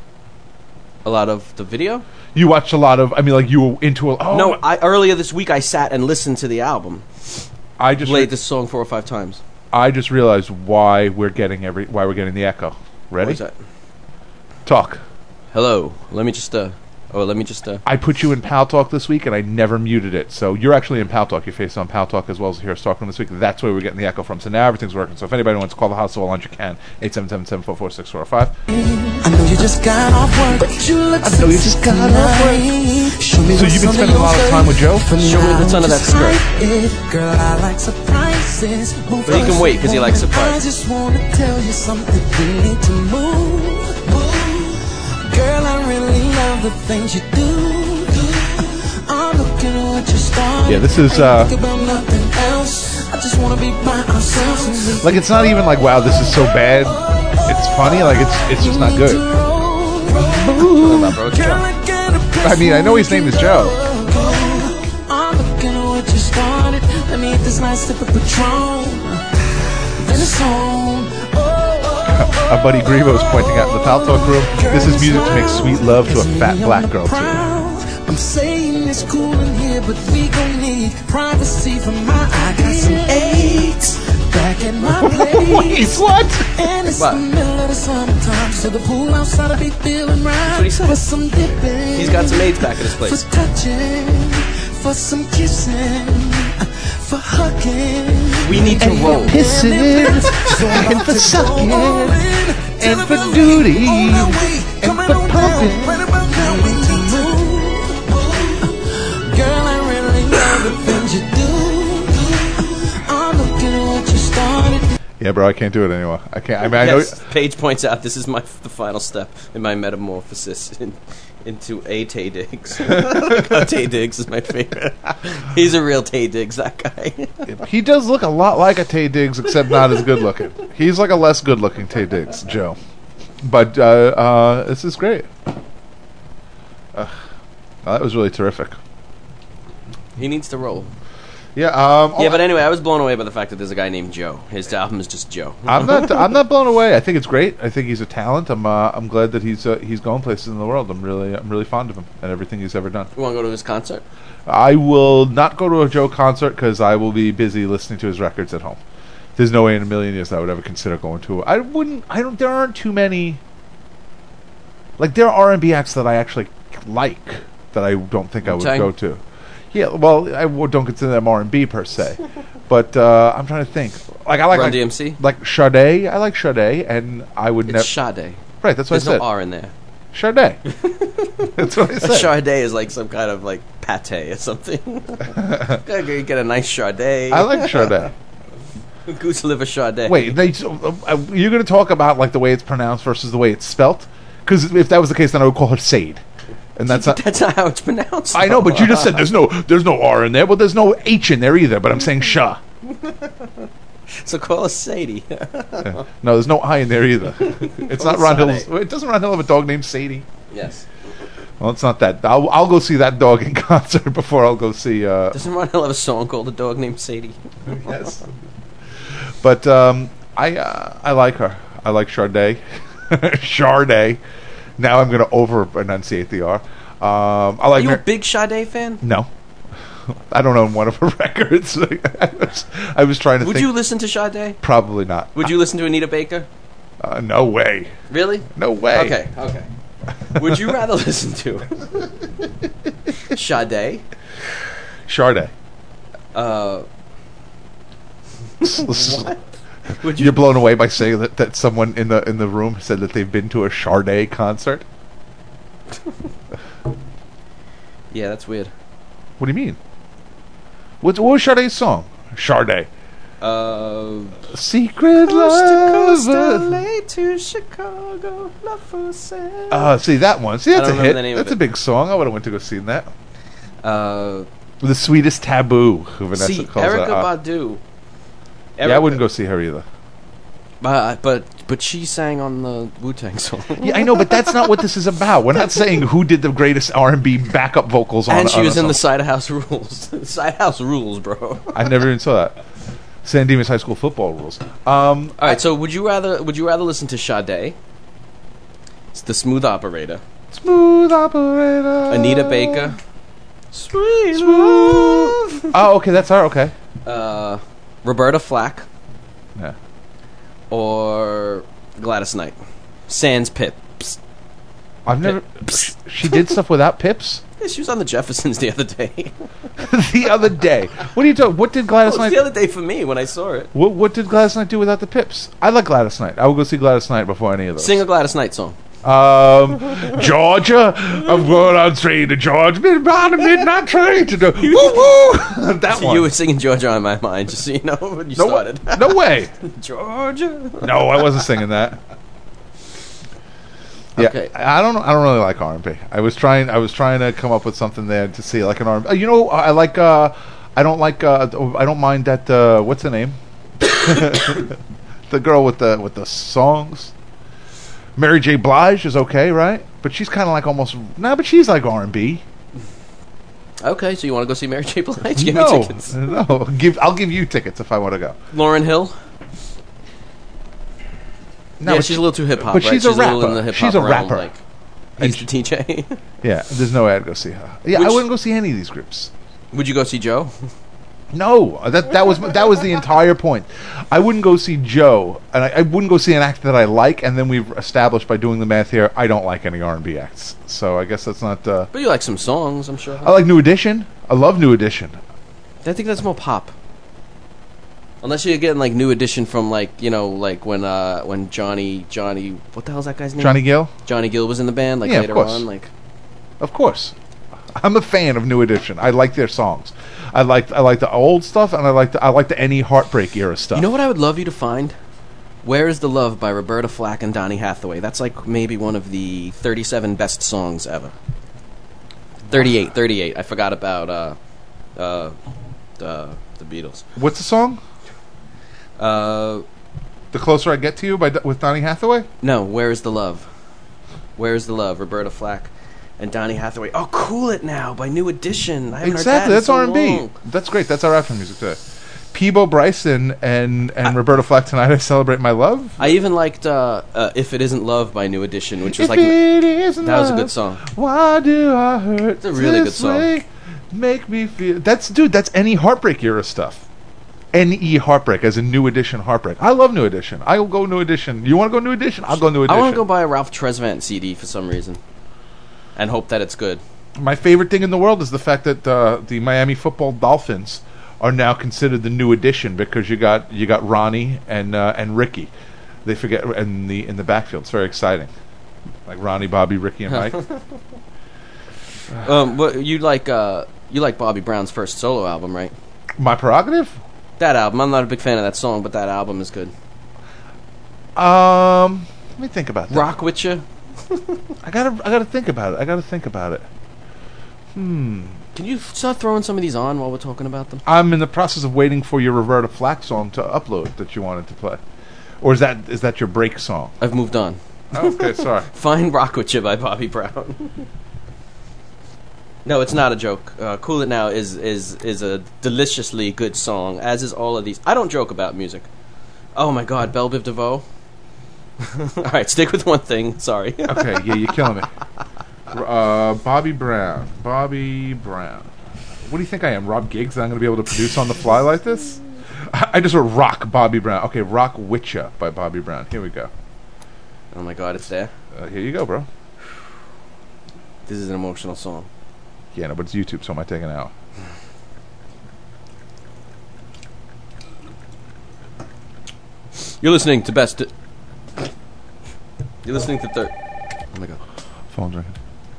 A lot of the video? You watched a lot of. I mean, like you were into a. Oh, No, I earlier this week I sat and listened to the album. I just Played re- this song four or five times. I just realized why we're getting every why we're getting the echo. Ready? What was that? Talk. Hello. Let me just uh oh let me just uh I put you in Pal Talk this week, and I never muted it. So you're actually in Pal Talk. Your face on Pal Talk as well as here at Stockholm this week. That's where we're getting the echo from. So now everything's working. So if anybody wants to call the house of lunch, you can. eight seven seven, seven four four, six four five. I know you just got off work, but you look I know you just got off work. Show me So what's you've been under spending a your lot of skirt. time with Joe? For Show me now, what's under that just skirt. hide it. Girl, I like surprises. Move But he can first, wait, 'cause he likes woman. surprises. I just wanna tell you something. We need to move. move. Girl, I really love the things you do. I'm looking at what you started. Yeah, this is, Ain't uh, think about nothing else. I just wanna be by ourselves. and we Like it's not even like wow, this is so bad. It's funny. Like it's it's just not good. about bro. It's Joe. I mean, I know his name is Joe. I'm looking at what you started. Let me hit this nice sip of Patron. Then it's on. Our buddy Grivo's pointing out in the Pal Talk room. This is music to make sweet love to a fat black girl too. I'm saying it's cool in here, but we gon' need privacy from my. I got some eggs back at my place. what? And it's What? the middle of the summertime, so the pool outside will be feeling right. what he said. For some dipping, He's got some AIDS back at his place. for touching, for some kissing, for hugging. We need to roll. Pissing and for sucking and for duty and for pumping. Girl, I really love the things you do. I'm looking at what you started. Yeah, bro, I can't do it anymore. I can't. I mean, I know. Yes, Paige points out this is my the final step in my metamorphosis in, into a Tay Diggs. God, Tay Diggs is my favorite. He's a real Tay Diggs, that guy. He does look a lot like a Tay Diggs, except not as good looking. He's like a less good looking Tay Diggs, Joe. But uh, uh, this is great. Uh, that was really terrific. He needs to roll. Yeah. Um, Yeah, but anyway, I was blown away by the fact that there's a guy named Joe. His album is just Joe. I'm not. I'm not blown away. I think it's great. I think he's a talent. I'm. Uh, I'm glad that he's. Uh, he's going places in the world. I'm really. I'm really fond of him and everything he's ever done. You want to go to his concert? I will not go to a Joe concert because I will be busy listening to his records at home. There's no way in a million years I would ever consider going to. I wouldn't. I don't. There aren't too many. Like there are R and B acts that I actually like that I don't think I would Wu-Tang? go to. Yeah, well, I w- don't consider them R and B per se, but uh, I'm trying to think. Like I like Run like, D M C? like Sade. I like Sade, and I would never. It's Sade. Right, that's what There's I said. no R in there. Sade. That's what I said. Sade is like some kind of like pate or something. Gotta go get a nice Sade. I like Sade. Goose liver Sade. Wait, they, uh, you're going to talk about like the way it's pronounced versus the way it's spelt? Because if that was the case, then I would call her Sade, and that's not. That's not how it's pronounced. I know, but you just said there's no there's no R in there. Well, there's no H in there either. But I'm saying Shah. So call us Sadie. Yeah. No, there's no I in there either. It's not Ron Sade. Hill's. It doesn't Ron Hill have a dog named Sadie? Yes. Well, it's not that. I'll, I'll go see that dog in concert before I'll go see. Uh, Doesn't Ron Hill have a song called "A Dog Named Sadie"? yes. But um, I uh, I like her. I like Sade. Sade. Now I'm going to over enunciate the R. Um, I Are like you a her. big Sade fan? No. I don't own one of her records. I, was, I was trying to Would think. you listen to Sade? Probably not. Would you listen to Anita Baker? Uh, no way. Really? No way. Okay, okay. Would you rather listen to Sade? Sade. Uh, what? Would you? You're blown away by saying that, that someone in the in the room said that they've been to a Sade concert? Yeah, that's weird. What do you mean? What, what was Sade's song? Sade. Uh, Secret Coast to coast, Love. L A to Chicago, love for sale. Uh, see that one. See, that's I a don't remember hit. the name of That's a it. big song. I would have went to go see that. Uh, The sweetest taboo, who Vanessa See, calls Erykah her. Uh, Badu. yeah, I wouldn't go see her either. But but but she sang on the Wu-Tang song. Yeah, I know, but that's not what this is about. We're not saying who did the greatest R and B backup vocals on. And she on was a in the song. Side House Rules. Side House Rules, bro. I never even saw that. San Dimas High School football rules. Um, All right, so would you rather would you rather listen to Sade? It's the Smooth Operator. Smooth operator. Anita Baker. Sweet Smooth. Oh, okay, that's her. Okay. Uh, Roberta Flack Yeah. or Gladys Knight. Sans Pips. I've never. sh- She did stuff without Pips. Yeah, she was on the Jeffersons the other day. The other day. What are you talking? What did It Gladys was Knight? the other day for me when I saw it. What, what did Gladys Knight do without the Pips? I like Gladys Knight. I will go see Gladys Knight before any of those. Sing a Gladys Knight song. Um, Georgia, I'm going on straight to Georgia. Been on a midnight train to do. Woo woo. That So one. you were singing Georgia on my mind, just so you know when you no, started. wa- no way. Georgia. No, I wasn't singing that. Yeah, Okay. I I don't. I don't really like R and B. I was trying. I was trying to come up with something there to see like an R and B. Uh, you know, I like. Uh, I don't like. Uh, I don't mind that. Uh, what's the name? The girl with the with the songs. Mary J. Blige is okay, right? But she's kind of like almost. Nah, but she's like R and B. Okay, so you want to go see Mary J. Blige? Give no, me tickets. no. Give. I'll give you tickets if I want to go. Lauren Hill. No, yeah, but she's she- a little too hip hop. but right? she's a little in rapper. the hip-hop She's a realm, rapper. Like, he's the T J. Yeah, there's no way I'd go see her. Yeah, I Which- wouldn't go see any of these groups. Would you go see Joe? No, that that was that was the entire point. I wouldn't go see Joe, and I, I wouldn't go see an act that I like. And then we've established by doing the math here, I don't like any R and B acts. So I guess that's not. Uh, But you like some songs, I'm sure. I like New Edition. I love New Edition. I think that's more pop. Unless you're getting like New Edition from like you know like when uh when Johnny Johnny what the hell's that guy's name? Johnny Gill, Johnny Gill was in the band like Yeah, of later course. on like. of course. I'm a fan of New Edition. I like their songs. I like I like the old stuff, and I like the, I like the any Heartbreak era stuff. You know what I would love you to find? Where is the Love by Roberta Flack and Donny Hathaway. That's like maybe one of the thirty-seven best songs ever. thirty-eight, thirty-eight. I forgot about uh, uh, uh, the Beatles. What's the song? Uh, The Closer I Get to You by D- with Donny Hathaway. no, Where is the Love? Where is the Love? Roberta Flack and Donny Hathaway. Oh, Cool It Now by New Edition. I haven't Exactly, heard that's that R in and so B. long. That's great. That's our after music today. Peebo Bryson and and Roberta Flack tonight. I celebrate my love. I even liked uh, uh, If It Isn't Love by New Edition, which was If like it isn't that was a love, good song. Why do I hurt? It's a really good this song. way? Make me feel. That's dude. That's any Heartbreak era stuff. N E Heartbreak as a New Edition Heartbreak. I love New Edition. I'll go New Edition. You want to go New Edition? I'll go New Edition. I want to go buy a Ralph Tresvant C D for some reason, and hope that it's good. My favorite thing in the world is the fact that uh, the Miami Football Dolphins are now considered the New Edition because you got you got Ronnie and uh, and Ricky. They forget in the in the backfield. It's very exciting. Like Ronnie, Bobby, Ricky, and Mike. Um, what you like? Uh, you like Bobby Brown's first solo album, right? My prerogative. That album. I'm not a big fan of that song, but that album is good. Um, let me think about that. Rock with you. I gotta I gotta think about it. I gotta think about it. Hmm. Can you start throwing some of these on while we're talking about them? I'm in the process of waiting for your Roberta Flack song to upload that you wanted to play, or is that is that your break song? I've moved on. Okay, sorry. Find Rock with You by Bobby Brown. No, it's not a joke. Uh, Cool It Now is, is is a deliciously good song, as is all of these. I don't joke about music. Oh my God, Belle Biv DeVoe. All right, stick with one thing. Sorry. Okay, yeah, you're killing me. Uh, Bobby Brown. Bobby Brown. What do you think I am, Rob Giggs? That I'm going to be able to produce on the fly like this? I I just wrote Rock Bobby Brown. Okay, Rock Witcha by Bobby Brown. Here we go. Oh my God, it's there. Uh, here you go, bro. This is an emotional song. Yeah, no, but it's YouTube, so it might take an hour. You're listening to Best. You're listening to Third. Oh my God. Phone's ringing.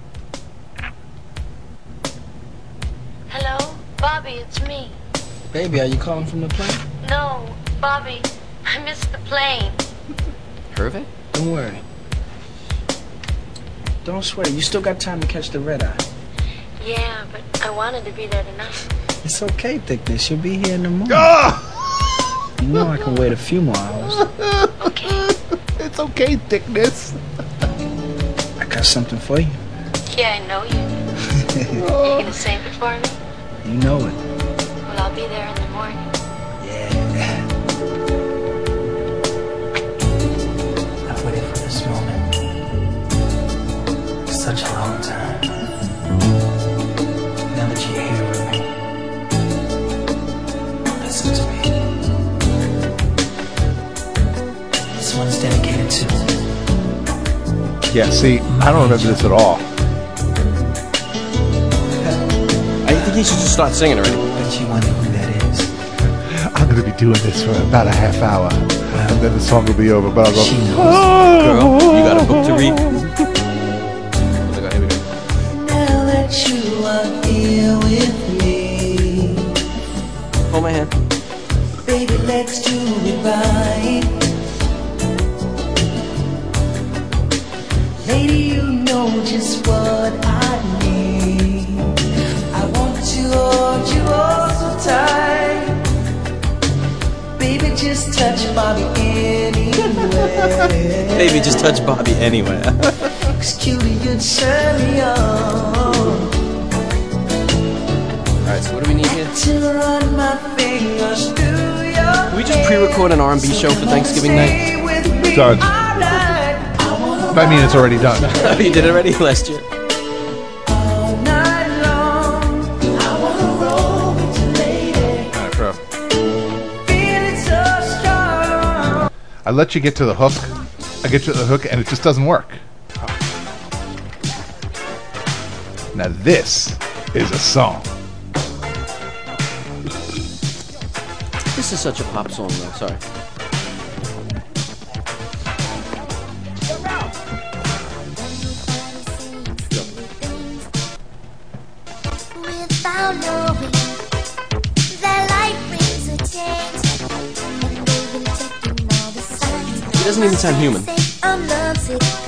Hello? Bobby, it's me. Baby, are you calling from the plane? No, Bobby, I missed the plane. Hervé? Don't worry. Don't sweat it. You still got time to catch the red eye. Yeah, but I wanted to be there tonight. It's okay, Thickness. You'll be here in the morning. Ah! You know I can wait a few more hours. Okay. It's okay, Thickness. I got something for you. Yeah, I know you. You gonna save it for me? You know it. Well, I'll be there in the morning. Yeah. I've waited for this moment for such a long time. Now that you're here with me, listen to me. This one's dedicated to. Yeah, see, I don't remember this at all. I think you should just start singing already. Bet you wonder who that is. I'm going to be doing this for about a half hour, and then the song will be over, but I'll go, She knows. Girl, you got a book to read. Here we go, here we go. Now that you are here with me, Hold my hand. baby, let's do it right. Lady, you know just what I need. I want to hold you all so tight. Baby, just touch Bobby anyway. Baby, just touch Bobby anyway. Cause cutie, you turn me on. Alright, so what do we need here? To run my fingers through your Can we just pre-record an R and B show for Thanksgiving night? Done. I mean, it's already done. You did it already last year. All night long, I wanna roll with you, lady. All right, bro. Feeling so strong. I let you get to the hook. I get to the hook, and it just doesn't work. Now this is a song. This is such a pop song, though. Sorry. Without knowing that life brings a change, and they've been checking all the signs. He doesn't even sound human. I'm lovesick 'cause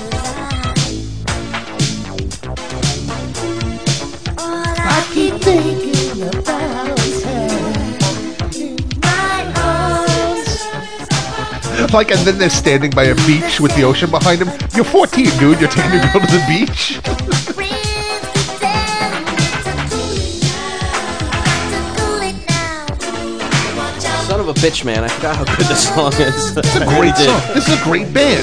I, all I keep thinking about is her in my arms. Like, and then they're standing by a beach with the ocean behind them. You're fourteen, dude. You're taking a girl to the beach. Son of a bitch, man. I forgot how good this song is. It's a great song. This is a great band.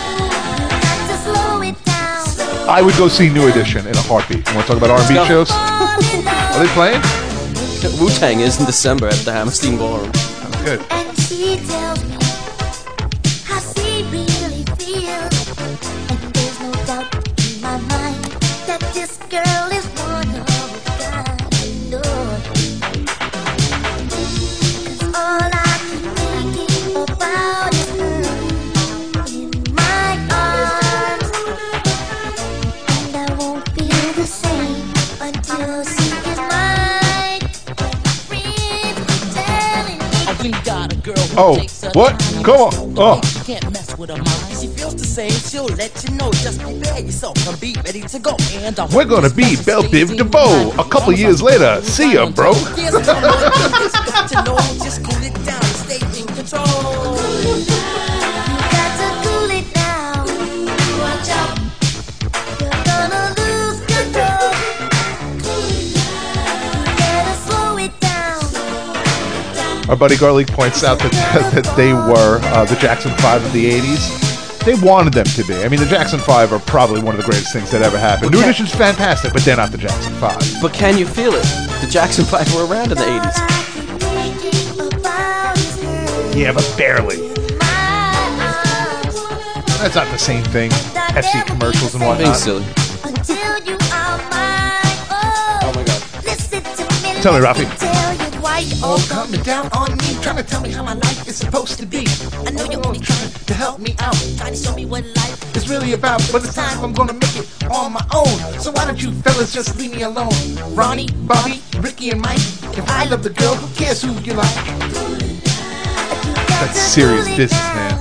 I would go see New Edition in a heartbeat. You want to talk about R and B Let's go. shows? Are they playing? Wu-Tang is in December at the Hammerstein Ballroom. That's good. And she tells me how she really feels. And there's no doubt in my mind that this girl is one of a kind. No. 'Cause all I keep thinking about is her in my arms. And I won't feel the same until she is mine. Friends telling me. We got a girl who Oh, takes her what? time. Come on. Oh. You can't mess with her mind. She feels the same. She'll let you know. Just prepare yourself and be ready to go. And I We're gonna be Belle Biv DeVoe a couple years later. See ya, bro. Here's what I want you to know. Just cool it down and stay in control. Got to cool it down. Watch out. You're gonna lose control. Gotta slow it down. Our buddy Garlic points out that that they were uh, the Jackson five of the eighties. They wanted them to be. I mean, the Jackson five are probably one of the greatest things that ever happened. New Edition's fantastic, but they're not the Jackson five. But can you feel it? The Jackson five were around in the eighties. All I keep thinking about is her Yeah, but barely. in my arms. That's not the same thing. Pepsi commercials and Being whatnot. silly. Until you are mine. Oh, Oh my god. listen to me. Tell me, let Rafi. Tell you why you all come. Coming down on me, trying to tell me how my life is supposed to be. I know you're only trying to help me out. trying to show me what life It's really about, but it's time I'm gonna make it on my own. So why don't you fellas just leave me alone? Ronnie, Bobby, Ricky, and Mike. If I love the girl, who cares who you like? That's serious business, man.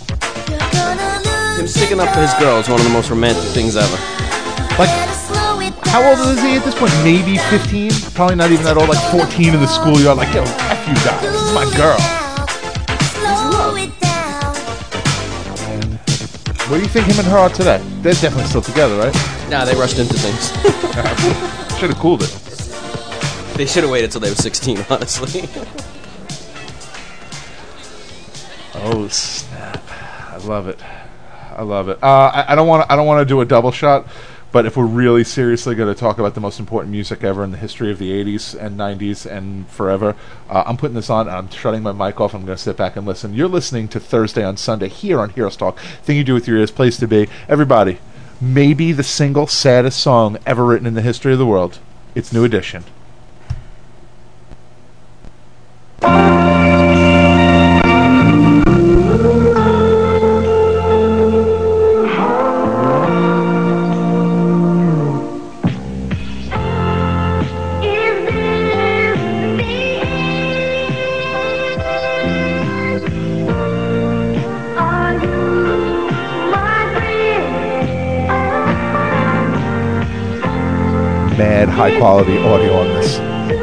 Him sticking up for his girl is one of the most romantic things ever. Like, How old is he at this point? Maybe fifteen? Probably not even that old, like fourteen in the schoolyard. Like, yo, F you guys. This is my girl. Slow it down. And what do you think him and her are today? They're definitely still together, right? Nah, they rushed into things. Should have cooled it. They should have waited till they were sixteen, honestly. Oh snap! I love it. I love it. Uh, I, I don't want. I don't want to do a double shot. But if we're really seriously going to talk about the most important music ever in the history of the eighties and nineties and forever, uh, I'm putting this on and I'm shutting my mic off. I'm going to sit back and listen. You're listening to Thursday on Sunday here on Heroes Talk. Thing you do with your ears, place to be. Everybody, maybe the single saddest song ever written in the history of the world. It's New Edition. Mad high quality audio on this.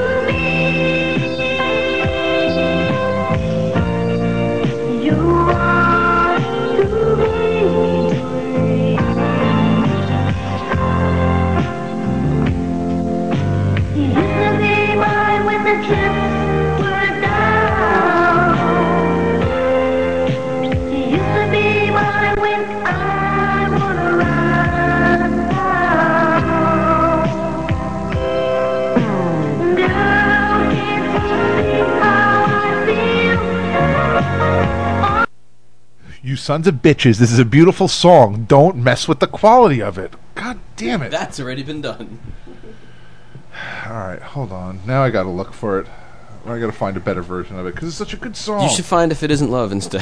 You sons of bitches, this is a beautiful song. Don't mess with the quality of it. God damn it. That's already been done. Alright, hold on. Now I gotta look for it. I gotta find a better version of it, because it's such a good song. You should find If It Isn't Love instead.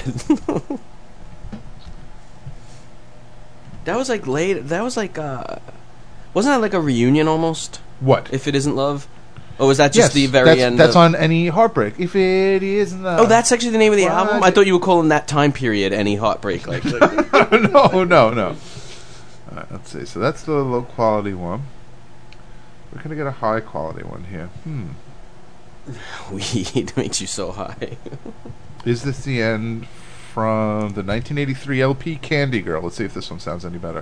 That was like late. That was like, uh... wasn't that like a reunion almost? What? If It Isn't Love? Or was that just yes, the very that's, end? That's of... on Any Heartbreak. If it isn't love. Oh, that's actually the name of the What? album? I thought you were calling that time period Any Heartbreak. Like, no, no, no. Alright, let's see. So that's the low quality one. We're gonna get a high quality one here. Hmm. Weed makes you so high. Is this the end from the nineteen eighty-three L P Candy Girl? Let's see if this one sounds any better.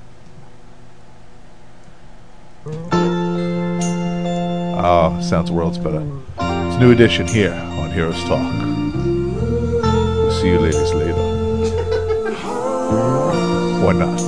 Oh, sounds worlds better. It's New Edition here on Heroes Talk. We'll see you ladies later. Or not.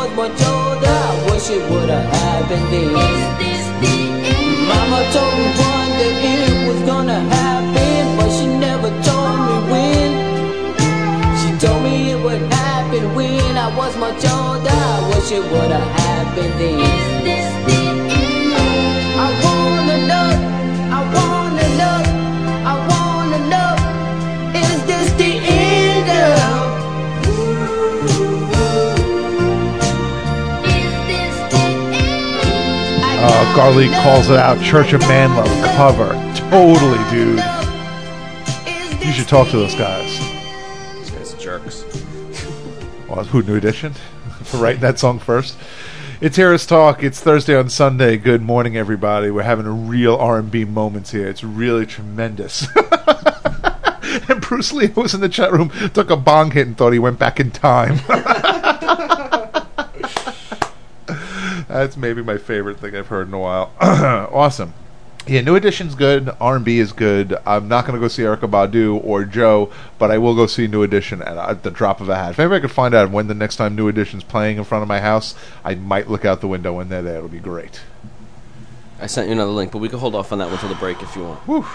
was much older, I wish it would have happened then. Mama told me one that it was gonna happen, but she never told me when. She told me it would happen when I was much older, I wish it would have happened then. I wanna know, I wanna know, I wanna know, is this the end of? Uh, Garlic calls it out. Church of Manlove cover. Totally, dude. You should talk to those guys. These guys are jerks. Well, who, New Edition? For writing that song first. It's Harris Talk. It's Thursday on Sunday. Good morning, everybody. We're having a real R and B moments here. It's really tremendous. And Bruce Lee was in the chat room, took a bong hit and thought he went back in time. That's maybe my favorite thing I've heard in a while. Awesome. Yeah, New Edition's good. R and B is good. I'm not going to go see Erykah Badu or Joe, but I will go see New Edition at, at the drop of a hat. If anybody could find out when the next time New Edition's playing in front of my house, I might look out the window when they're there. It'll be great. I sent you another link, but we can hold off on that one till the break if you want. Whew.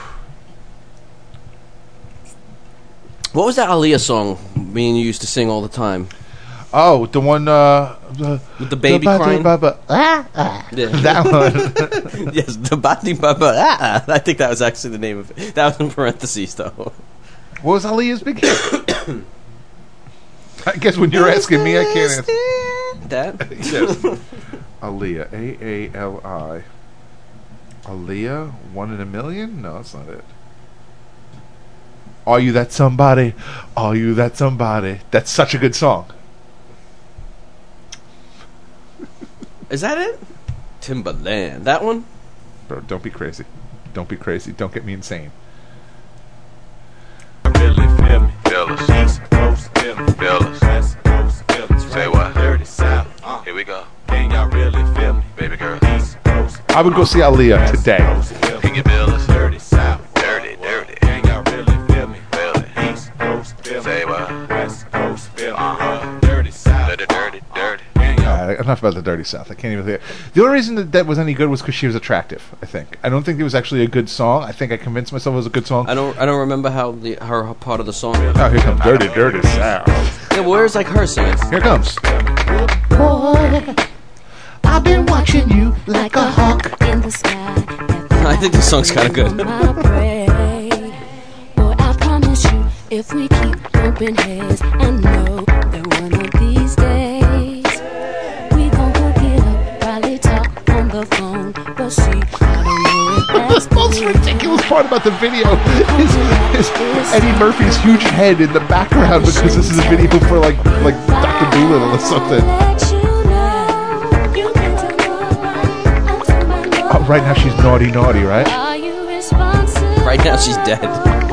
What was that Aaliyah song me and you used to sing all the time? Oh, the one uh, the, With the baby the crying? Baba, ah, ah. Yeah. That one. Yes, the Bati Baba. Ah, I think that was actually the name of it. That was in parentheses, though. What was Aaliyah's big hit? I guess when you're asking me, I can't answer. That? Yes. Aaliyah, A A L I. Aaliyah, one in a million? No, that's not it. Are You That Somebody? Are You That Somebody? That's such a good song. Is that it? Timbaland. That one? Bro, don't be crazy. Don't be crazy. Don't get me insane. Really feel me, fellas. East Coast, fellas. West Coast, fellas. Say what? Dirty South. Uh, Here we go. Can y'all really feel me, baby girl? East Coast. I would go see Aaliyah today. Can you feel us? Dirty South. Dirty, dirty. Can y'all really feel me? Feel it. East Coast, feel Say what? West Coast, feel uh-huh. Dirty South. Dirty, dirty, dirty. Uh, enough about the dirty South. I can't even think. The only reason that that was any good was because she was attractive. I think. I don't think it was actually a good song. I think I convinced myself it was a good song. I don't. I don't remember how the her, her part of the song. Oh, here comes dirty, dirty South. Yeah, where's like her singing? Here comes. Boy, I've been watching you like a hawk in the sky. I think this song's kind of good. My prey. Boy, I promise you, if we keep bumping heads and know that one of these days we gon' hook it up, probably talk on the phone, but see, I don't know if that's The most ridiculous part about the video is, is Eddie Murphy's huge head in the background because this is a video for like like Doctor Dolittle or something. Oh, right now she's naughty, naughty, right? Are you responsible? Right now she's dead.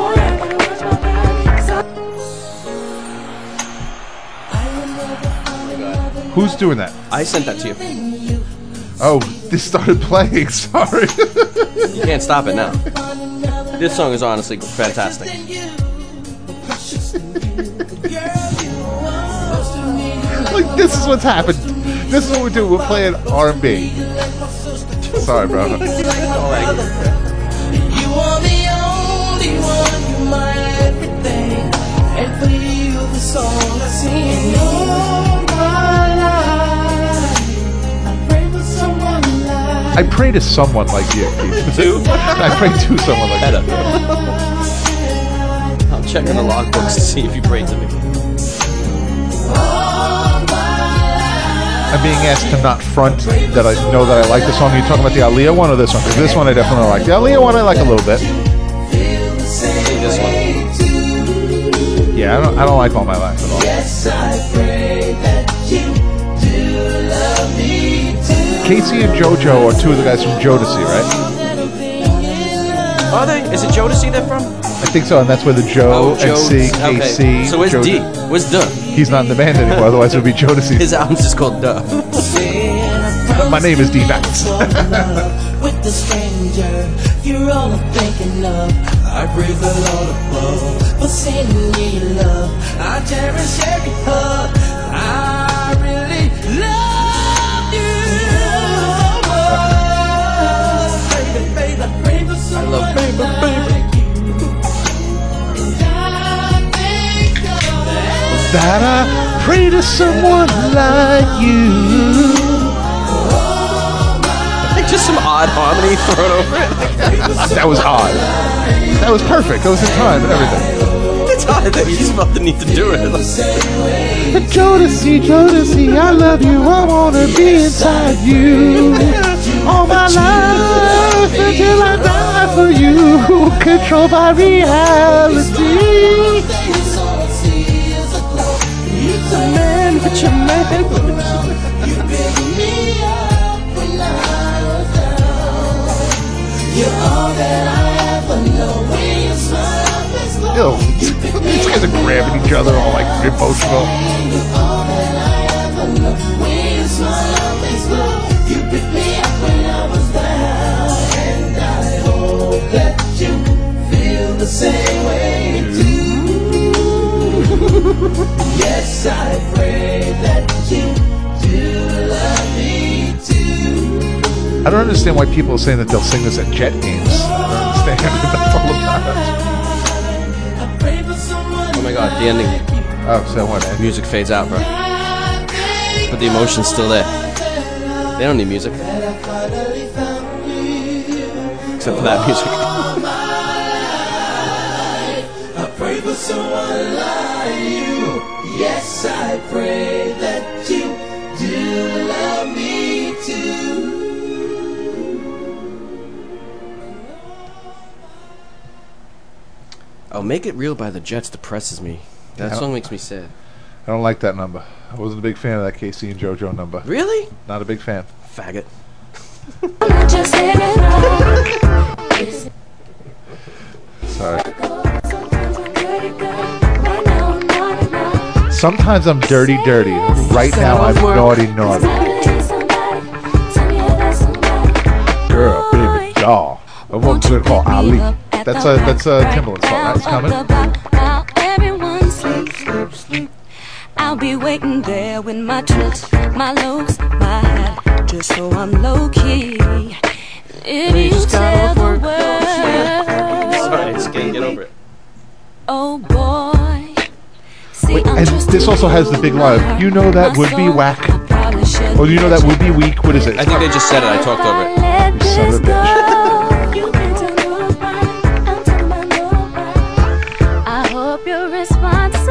Who's doing that? I sent that to you. Oh, this started playing. Sorry. You can't stop it now. This song is honestly fantastic. Like, this is what's happened. This is what we do. We're playing R and B. Sorry, bro. You are the only one, you're my everything. And for you, the song I sing. All my life, I pray for someone like I pray to someone like you, Keith. Two? I pray to someone like Head you. up. I'm checking the logbooks to see if you prayed to me. I'm being asked to not front that I know that I like the song. Are you talking about the Aaliyah one or this one? Because this one I definitely like. The Aaliyah one I like a little bit. This one. Yeah, I don't, I don't like All My Life at all. Casey and JoJo are two of the guys from Jodeci, right? Are they? Is it Jodeci they're from? I think so, and that's where the Joe Oh, and Joe. C, Okay. K C. So where's Joe- D? Where's Duh? He's not in the band anymore, otherwise it would be Jodeci. His album's just called Duh. My name is D Max. With the stranger, you're all I'm thinking of. I praise the Lord above for sending me your love. I cherish every hug. I really love that I pray to someone like you. Like just some odd harmony thrown over it. That was odd. That was perfect. That was in time and everything. It's odd that you just felt the need to do it. Jodeci, Jodeci, I love you. I wanna be inside you all my life until I die for you. Controlled by reality. You're the man, but you're man. You pick me up when I was down. You're all that I ever know. When you smile, it's Ew. These guys are grabbing each other, all like emotional. You picked me up when I was down, and I hope that you feel the same way too. Yes, I pray that you do love me too. I don't understand why people are saying that they'll sing this at Jet games. I don't understand. That's all about it. Oh my god, the ending. Oh, so what? Eh? Music fades out, bro. But the emotion's still there. They don't need music. Except for that music. I pray for someone like you. Yes, I pray that you do love me too. Oh, Make It Real by the Jets depresses me. That Yeah. song makes me sad. I don't like that number. I wasn't a big fan of that K C and JoJo number. Really? Not a big fan. Faggot. Sorry. Sometimes I'm dirty, dirty. Right now I'm naughty, naughty. Girl, baby, doll. I want to call Ali. That's a that's a Timbaland song, right? It's coming. Everyone sleep, sleep, sleep. I'll be waiting there with my tricks, my lows, my hat, just so I'm low key. If You you just got tell off the work. world, Sorry, I just can't get over it. oh boy. See, Wait, I'm and just this also has the big line. You know that would be whack. Or you know that would be weak. What is it? I think they just said it. I talked over it. You son of a bitch. I hope you're responsible.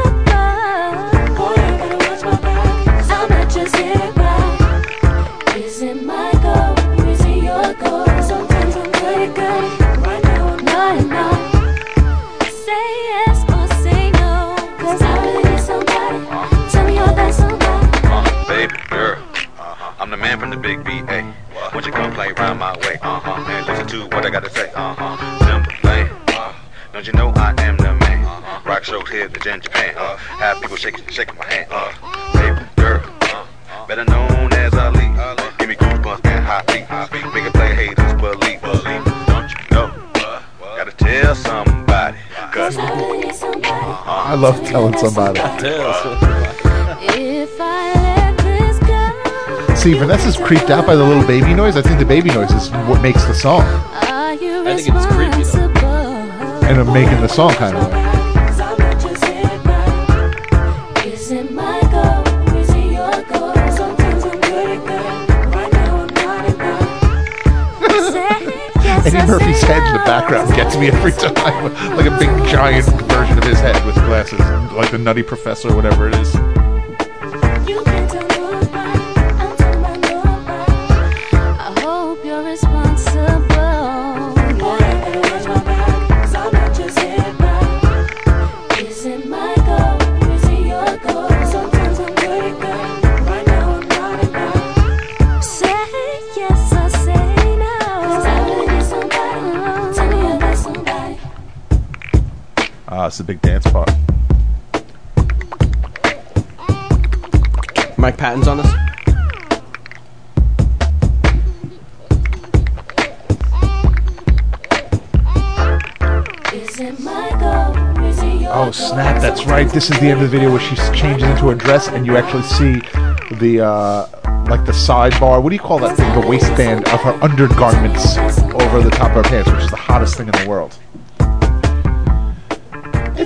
I'm not just here, right? Is it my goal? Is it your goal? Sometimes I'm pretty good. Right now I'm not enough. Say yes or say no. Cause I really need somebody. Tell me you're that somebody. Uh, baby girl, uh-huh. I'm the man from the big B A. Won't you come play round my way? Uh-huh. And listen to what I gotta say. Uh-huh. Simple thing. Uh, don't you know I am the man? Uh, rock shows here in Japan. Uh, have people shaking, shaking my hand. Uh, baby girl, uh, better known as Ali. Uh, give me goosebumps and hot feet. Make it play haters believe. Believe. Don't you know? Uh, gotta tell somebody. Cause I really need somebody. I love telling somebody. If I let this go, See, Vanessa's creeped out by the little baby noise. I think the baby noise is what makes the song. are you I think it's creepy, though. responsible? And I'm making the song kind of way. Is it my goal? Is it your goal? Sometimes I'm pretty good. Right now I'm not enough. Say yes Eddie or Murphy's say head in the no. background gets me every time. Like a big giant version of his head with glasses. Like the Nutty Professor or whatever it is. You can't tell nobody. I'm talking about nobody. I hope you're responsible. Boy, I better watch my back, 'cause I'm not just here, right? Is it my goal? Is it your goal? Sometimes I'm pretty good. Right now I'm not enough. Say yes or say no. 'Cause I really need somebody. Tell me you're that somebody. Ah, it's the big dance part. Mike Patton's on this? Is it my goal? Is it your Oh snap! That's right. This is the end of the video where she changes into a dress, and you actually see the uh, like the sidebar. What do you call that thing? The waistband of her undergarments over the top of her pants, which is the hottest thing in the world.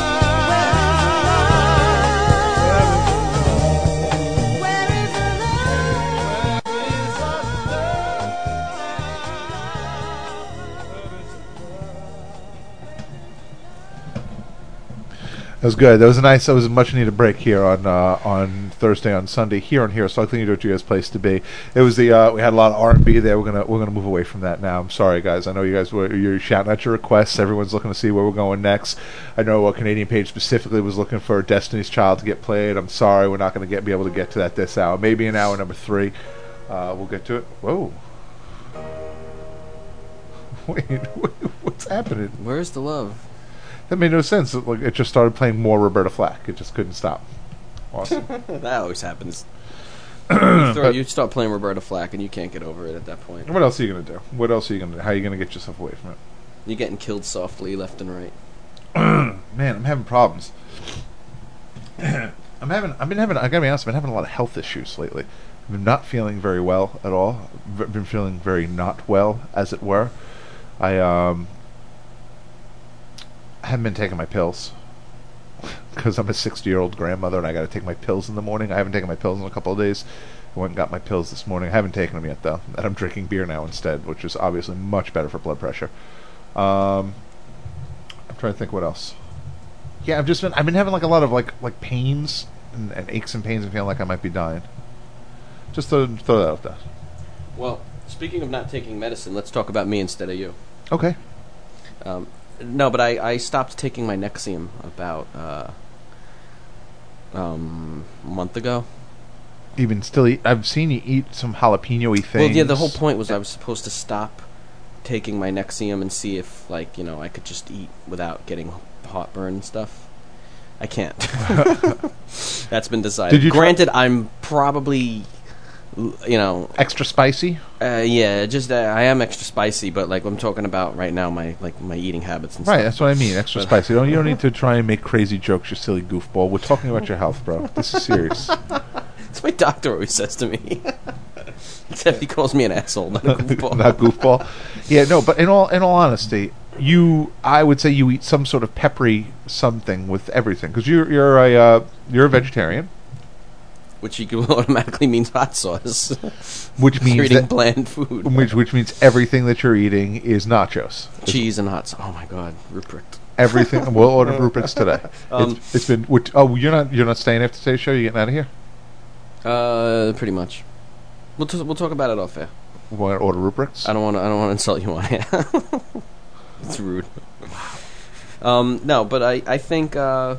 That was good. That was a nice. That was a much needed break here on uh, on Thursday, on Sunday here on here. So I think you guys' place to be. It was the uh, we had a lot of R and B there. We're gonna we're gonna move away from that now. I'm sorry, guys. I know you guys were you're shouting out your requests. Everyone's looking to see where we're going next. I know uh, Canadian Page specifically was looking for Destiny's Child to get played. I'm sorry, we're not gonna get be able to get to that this hour. Maybe in hour number three, uh, we'll get to it. Whoa. Wait, what's happening? Where's the love? That made no sense. It, like, it just started playing more Roberta Flack. It just couldn't stop. Awesome. That always happens. you, throw, you start playing Roberta Flack and you can't get over it at that point. What else are you going to do? What else are you going to do? How are you going to get yourself away from it? You're getting killed softly left and right. Man, I'm having problems. I'm having. I've been having. I gotta be honest. I've been having a lot of health issues lately. I've been not feeling very well at all. I've been feeling very not well, as it were. I um. I haven't been taking my pills because I'm a sixty-year-old grandmother and I got to take my pills in the morning. I haven't taken my pills in a couple of days. I went and got my pills this morning. I haven't taken them yet, though. And I'm drinking beer now instead, which is obviously much better for blood pressure. Um, I'm trying to think what else. Yeah, I've just been. I've been having like a lot of like like pains and, and aches and pains and feeling like I might be dying. Just throw, throw that out there. Well, speaking of not taking medicine, let's talk about me instead of you. Okay. Um, no, but I, I stopped taking my Nexium about uh, um, a month ago. Even still, eat, I've seen you eat some jalapeno-y things. Well, yeah, the whole point was I was supposed to stop taking my Nexium and see if, like, you know, I could just eat without getting heartburn and stuff. I can't. That's been decided. Did you Granted, try- I'm probably, you know, extra spicy. Uh, yeah, just uh, I am extra spicy, but like I'm talking about right now, my like my eating habits and right, stuff. That's what I mean. Extra spicy. Don't you don't need to try and make crazy jokes, you silly goofball. We're talking about your health, bro. This is serious. That's what my doctor always says to me. Except he calls me an asshole, not a goofball. Not goofball. Yeah, no. But in all in all honesty, you, I would say you eat some sort of peppery something with everything because you're you're a uh, you're a vegetarian, which automatically means hot sauce. Which means you're eating that, bland food. Which which means everything that you're eating is nachos, cheese and hot sauce. Oh my God, Rupert. Everything. We'll order Rupert's today. Um, it's, it's been. Which, oh, you're not you're not staying after today's show. You're getting out of here. Uh, pretty much. We'll t- we'll talk about it off air. Want to order Rupert's? I don't want to. I don't want to insult you on air. It's rude. Um, no, but I I think. Uh,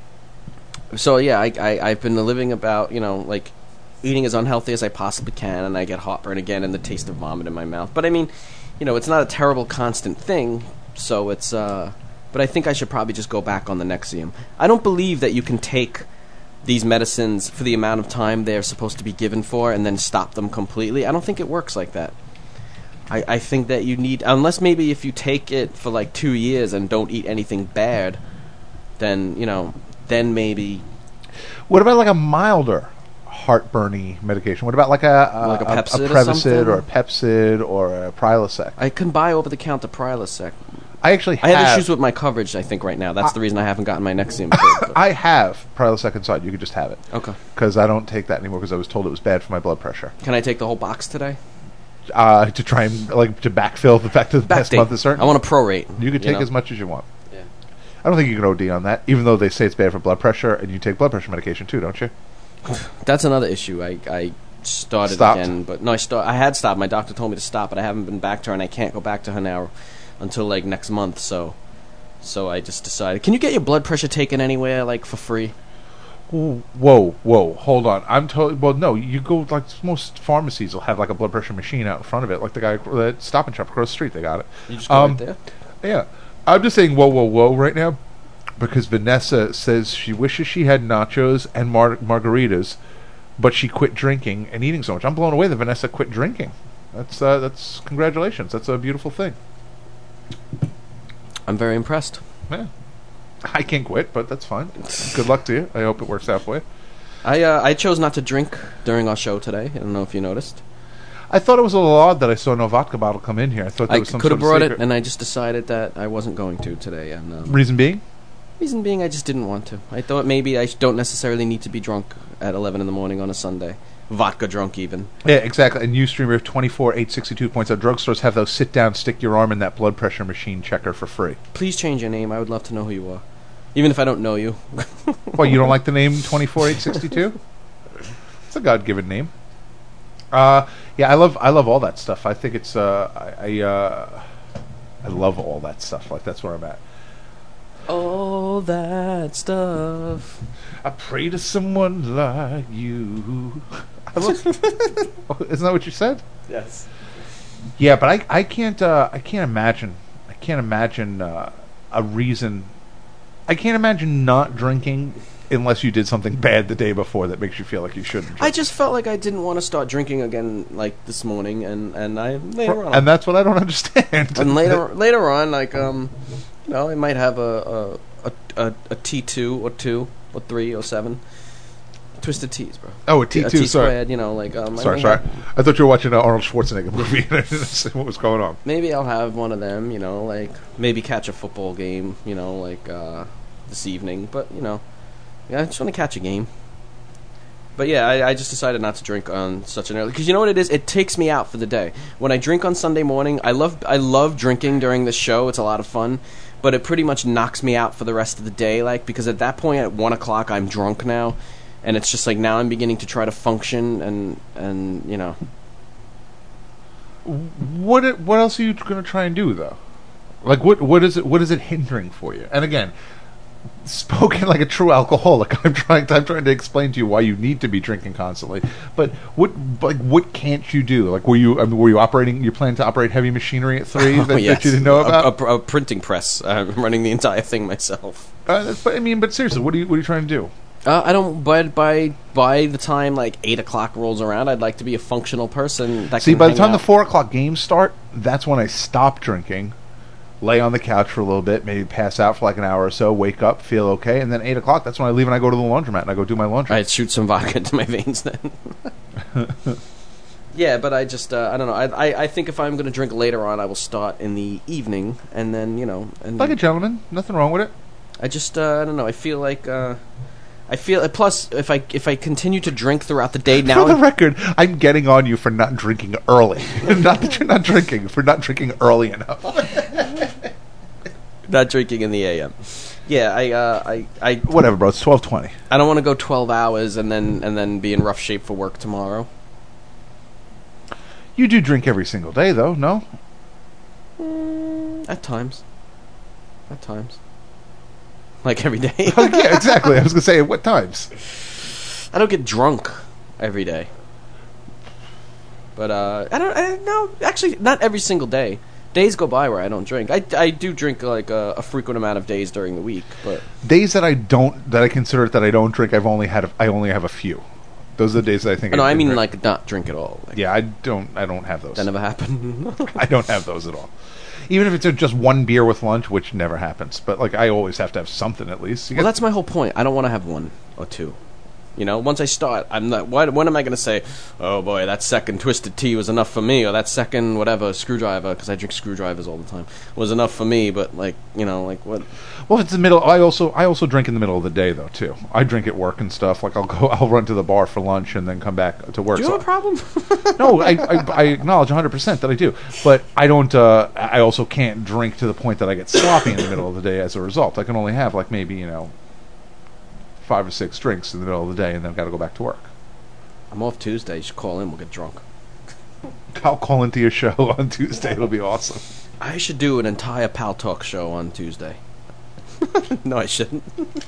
so yeah, I, I I've been living about you know like eating as unhealthy as I possibly can, and I get heartburn again and the taste of vomit in my mouth. But I mean, you know, it's not a terrible constant thing. So it's. Uh, but I think I should probably just go back on the Nexium. I don't believe that you can take these medicines for the amount of time they're supposed to be given for and then stop them completely. I don't think it works like that. I, I think that you need, unless maybe if you take it for like two years and don't eat anything bad, then, you know, then maybe. What about like a milder heartburny medication? What about like a, a, like a Pepcid, a, a or, Prevacid or a Pepcid or a Prilosec? I can buy over-the-counter Prilosec. I actually I have... have issues with my coverage, I think, right now. That's I, the reason I haven't gotten my Nexium. I have Prilosec inside. You could just have it. Okay. Because I don't take that anymore because I was told it was bad for my blood pressure. Can I take the whole box today? Uh, to try and, like, to backfill the fact that the Back past date. month is certain? I want to prorate. You can take you know? as much as you want. Yeah. I don't think you can O D on that, even though they say it's bad for blood pressure, and you take blood pressure medication too, don't you? That's another issue. I, I started Stopped. again, but no, I start. I had stopped. My doctor told me to stop, but I haven't been back to her, and I can't go back to her now until like next month. So, so I just decided. Can you get your blood pressure taken anywhere, like for free? Whoa, whoa, hold on. I'm totally. Well, no, you go like most pharmacies will have like a blood pressure machine out in front of it, like the guy at Stop and Shop across the street. They got it. You just go um, right there. Yeah, I'm just saying, whoa, whoa, whoa, right now, because Vanessa says she wishes she had nachos and mar- margaritas, but she quit drinking and eating so much. I'm blown away that Vanessa quit drinking. That's uh, that's congratulations. That's a beautiful thing. I'm very impressed. Yeah. I can't quit, but that's fine. Good luck to you. I hope it works out for you. I uh, I chose not to drink during our show today. I don't know if you noticed. I thought it was a little odd that I saw no vodka bottle come in here. I thought there I was some could have sort of brought secret. it, and I just decided that I wasn't going to today. And um, Reason being? Reason being, I just didn't want to. I thought maybe I don't necessarily need to be drunk at eleven in the morning on a Sunday. Vodka drunk, even. Yeah, exactly. And Ustreamer twenty-four eight sixty-two points out drugstores have those sit down, stick your arm in that blood pressure machine checker for free. Please change your name. I would love to know who you are. Even if I don't know you. Well, you don't like the name twenty-four eight sixty-two? It's a God-given name. Uh, yeah, I love I love all that stuff. I think it's uh, I I, uh, I love all that stuff. Like that's where I'm at. All that stuff. I pray to someone like you. I love, oh, isn't that what you said? Yes. Yeah, but I I can't uh, I can't imagine I can't imagine uh, a reason. I can't imagine not drinking unless you did something bad the day before that makes you feel like you shouldn't drink. I just felt like I didn't want to start drinking again, like this morning, and, and I later on, and that's what I don't understand. And later later on, like um, you know, I might have a a a, a T two or two or three or seven. Twisted Teas, bro. Oh, a T two, a T sorry. squared, you know, like um. Sorry, I sorry. have, I thought you were watching an Arnold Schwarzenegger movie and I didn't see what was going on. Maybe I'll have one of them, you know, like maybe catch a football game, you know, like uh, this evening. But you know, yeah, I just want to catch a game. But yeah, I, I just decided not to drink on such an early, because you know what it is? It takes me out for the day. When I drink on Sunday morning, I love I love drinking during the show. It's a lot of fun. But it pretty much knocks me out for the rest of the day, like, because at that point at one o'clock I'm drunk now, and it's just like now I'm beginning to try to function and and you know. What it- what else are you going to try and do though? Like what what is it what is it hindering for you? And again, spoken like a true alcoholic, I'm trying to, I'm trying to explain to you why you need to be drinking constantly. But what like what can't you do? Like were you I mean, were you operating? You planning to operate heavy machinery at three that, Oh, yes. that you didn't know about? A, a, a printing press. I'm running the entire thing myself. Uh, that's- but I mean, but seriously, what are you what are you trying to do? Uh, I don't. But by by the time like eight o'clock rolls around, I'd like to be a functional person. That See, can by the hang time out. the four o'clock games start, that's when I stop drinking, lay on the couch for a little bit, maybe pass out for like an hour or so, wake up, feel okay, and then eight o'clock. That's when I leave and I go to the laundromat and I go do my laundry. I'd shoot some vodka into my veins then. Yeah, but I just uh, I don't know. I, I I think if I'm going to drink later on, I will start in the evening, and then you know, and Like a gentleman, nothing wrong with it. I just uh, I don't know. I feel like. Uh, I feel. Plus, if I if I continue to drink throughout the day now, For the record, I'm getting on you for not drinking early. Not that you're not drinking, for not drinking early enough. not drinking in the A M. Yeah, I uh, I I Whatever, bro. It's twelve twenty. I don't want to go twelve hours and then and then be in rough shape for work tomorrow. You do drink every single day, though, no? At times. At times. Like every day. Oh, yeah, exactly. I was going to say, at what times? I don't get drunk every day. But, uh, I don't, I, no, actually, not every single day. Days go by where I don't drink. I, I do drink, like, a, a frequent amount of days during the week, but... Days that I don't, that I consider it that I don't drink, I've only had, a, I only have a few. Those are the days that I think No, I do mean, drink. like, not drink at all. Like, Yeah, I don't, I don't have those. that never happened. I don't have those at all. Even if it's just one beer with lunch, which never happens. But, like, I always have to have something at least. You Well, get- that's my whole point. I don't want to have one or two. You know, once I start, I'm not. Why, when am I going to say, "Oh boy, that second twisted tea was enough for me," or that second whatever screwdriver, because I drink screwdrivers all the time, was enough for me? But like, you know, like what? Well, if it's the middle, I also I also drink in the middle of the day though too. I drink at work and stuff. Like I'll go, I'll run to the bar for lunch and then come back to work. Do you So- have a problem? no, I, I I acknowledge one hundred percent that I do, but I don't. Uh, I also can't drink to the point that I get sloppy in the middle of the day as a result. I can only have like maybe you know five or six drinks in the middle of the day, and then I've got to go back to work. I'm off Tuesday. You should call in. We'll get drunk. I'll call into your show on Tuesday. It'll be awesome. I should do an entire Pal Talk show on Tuesday. No, I shouldn't.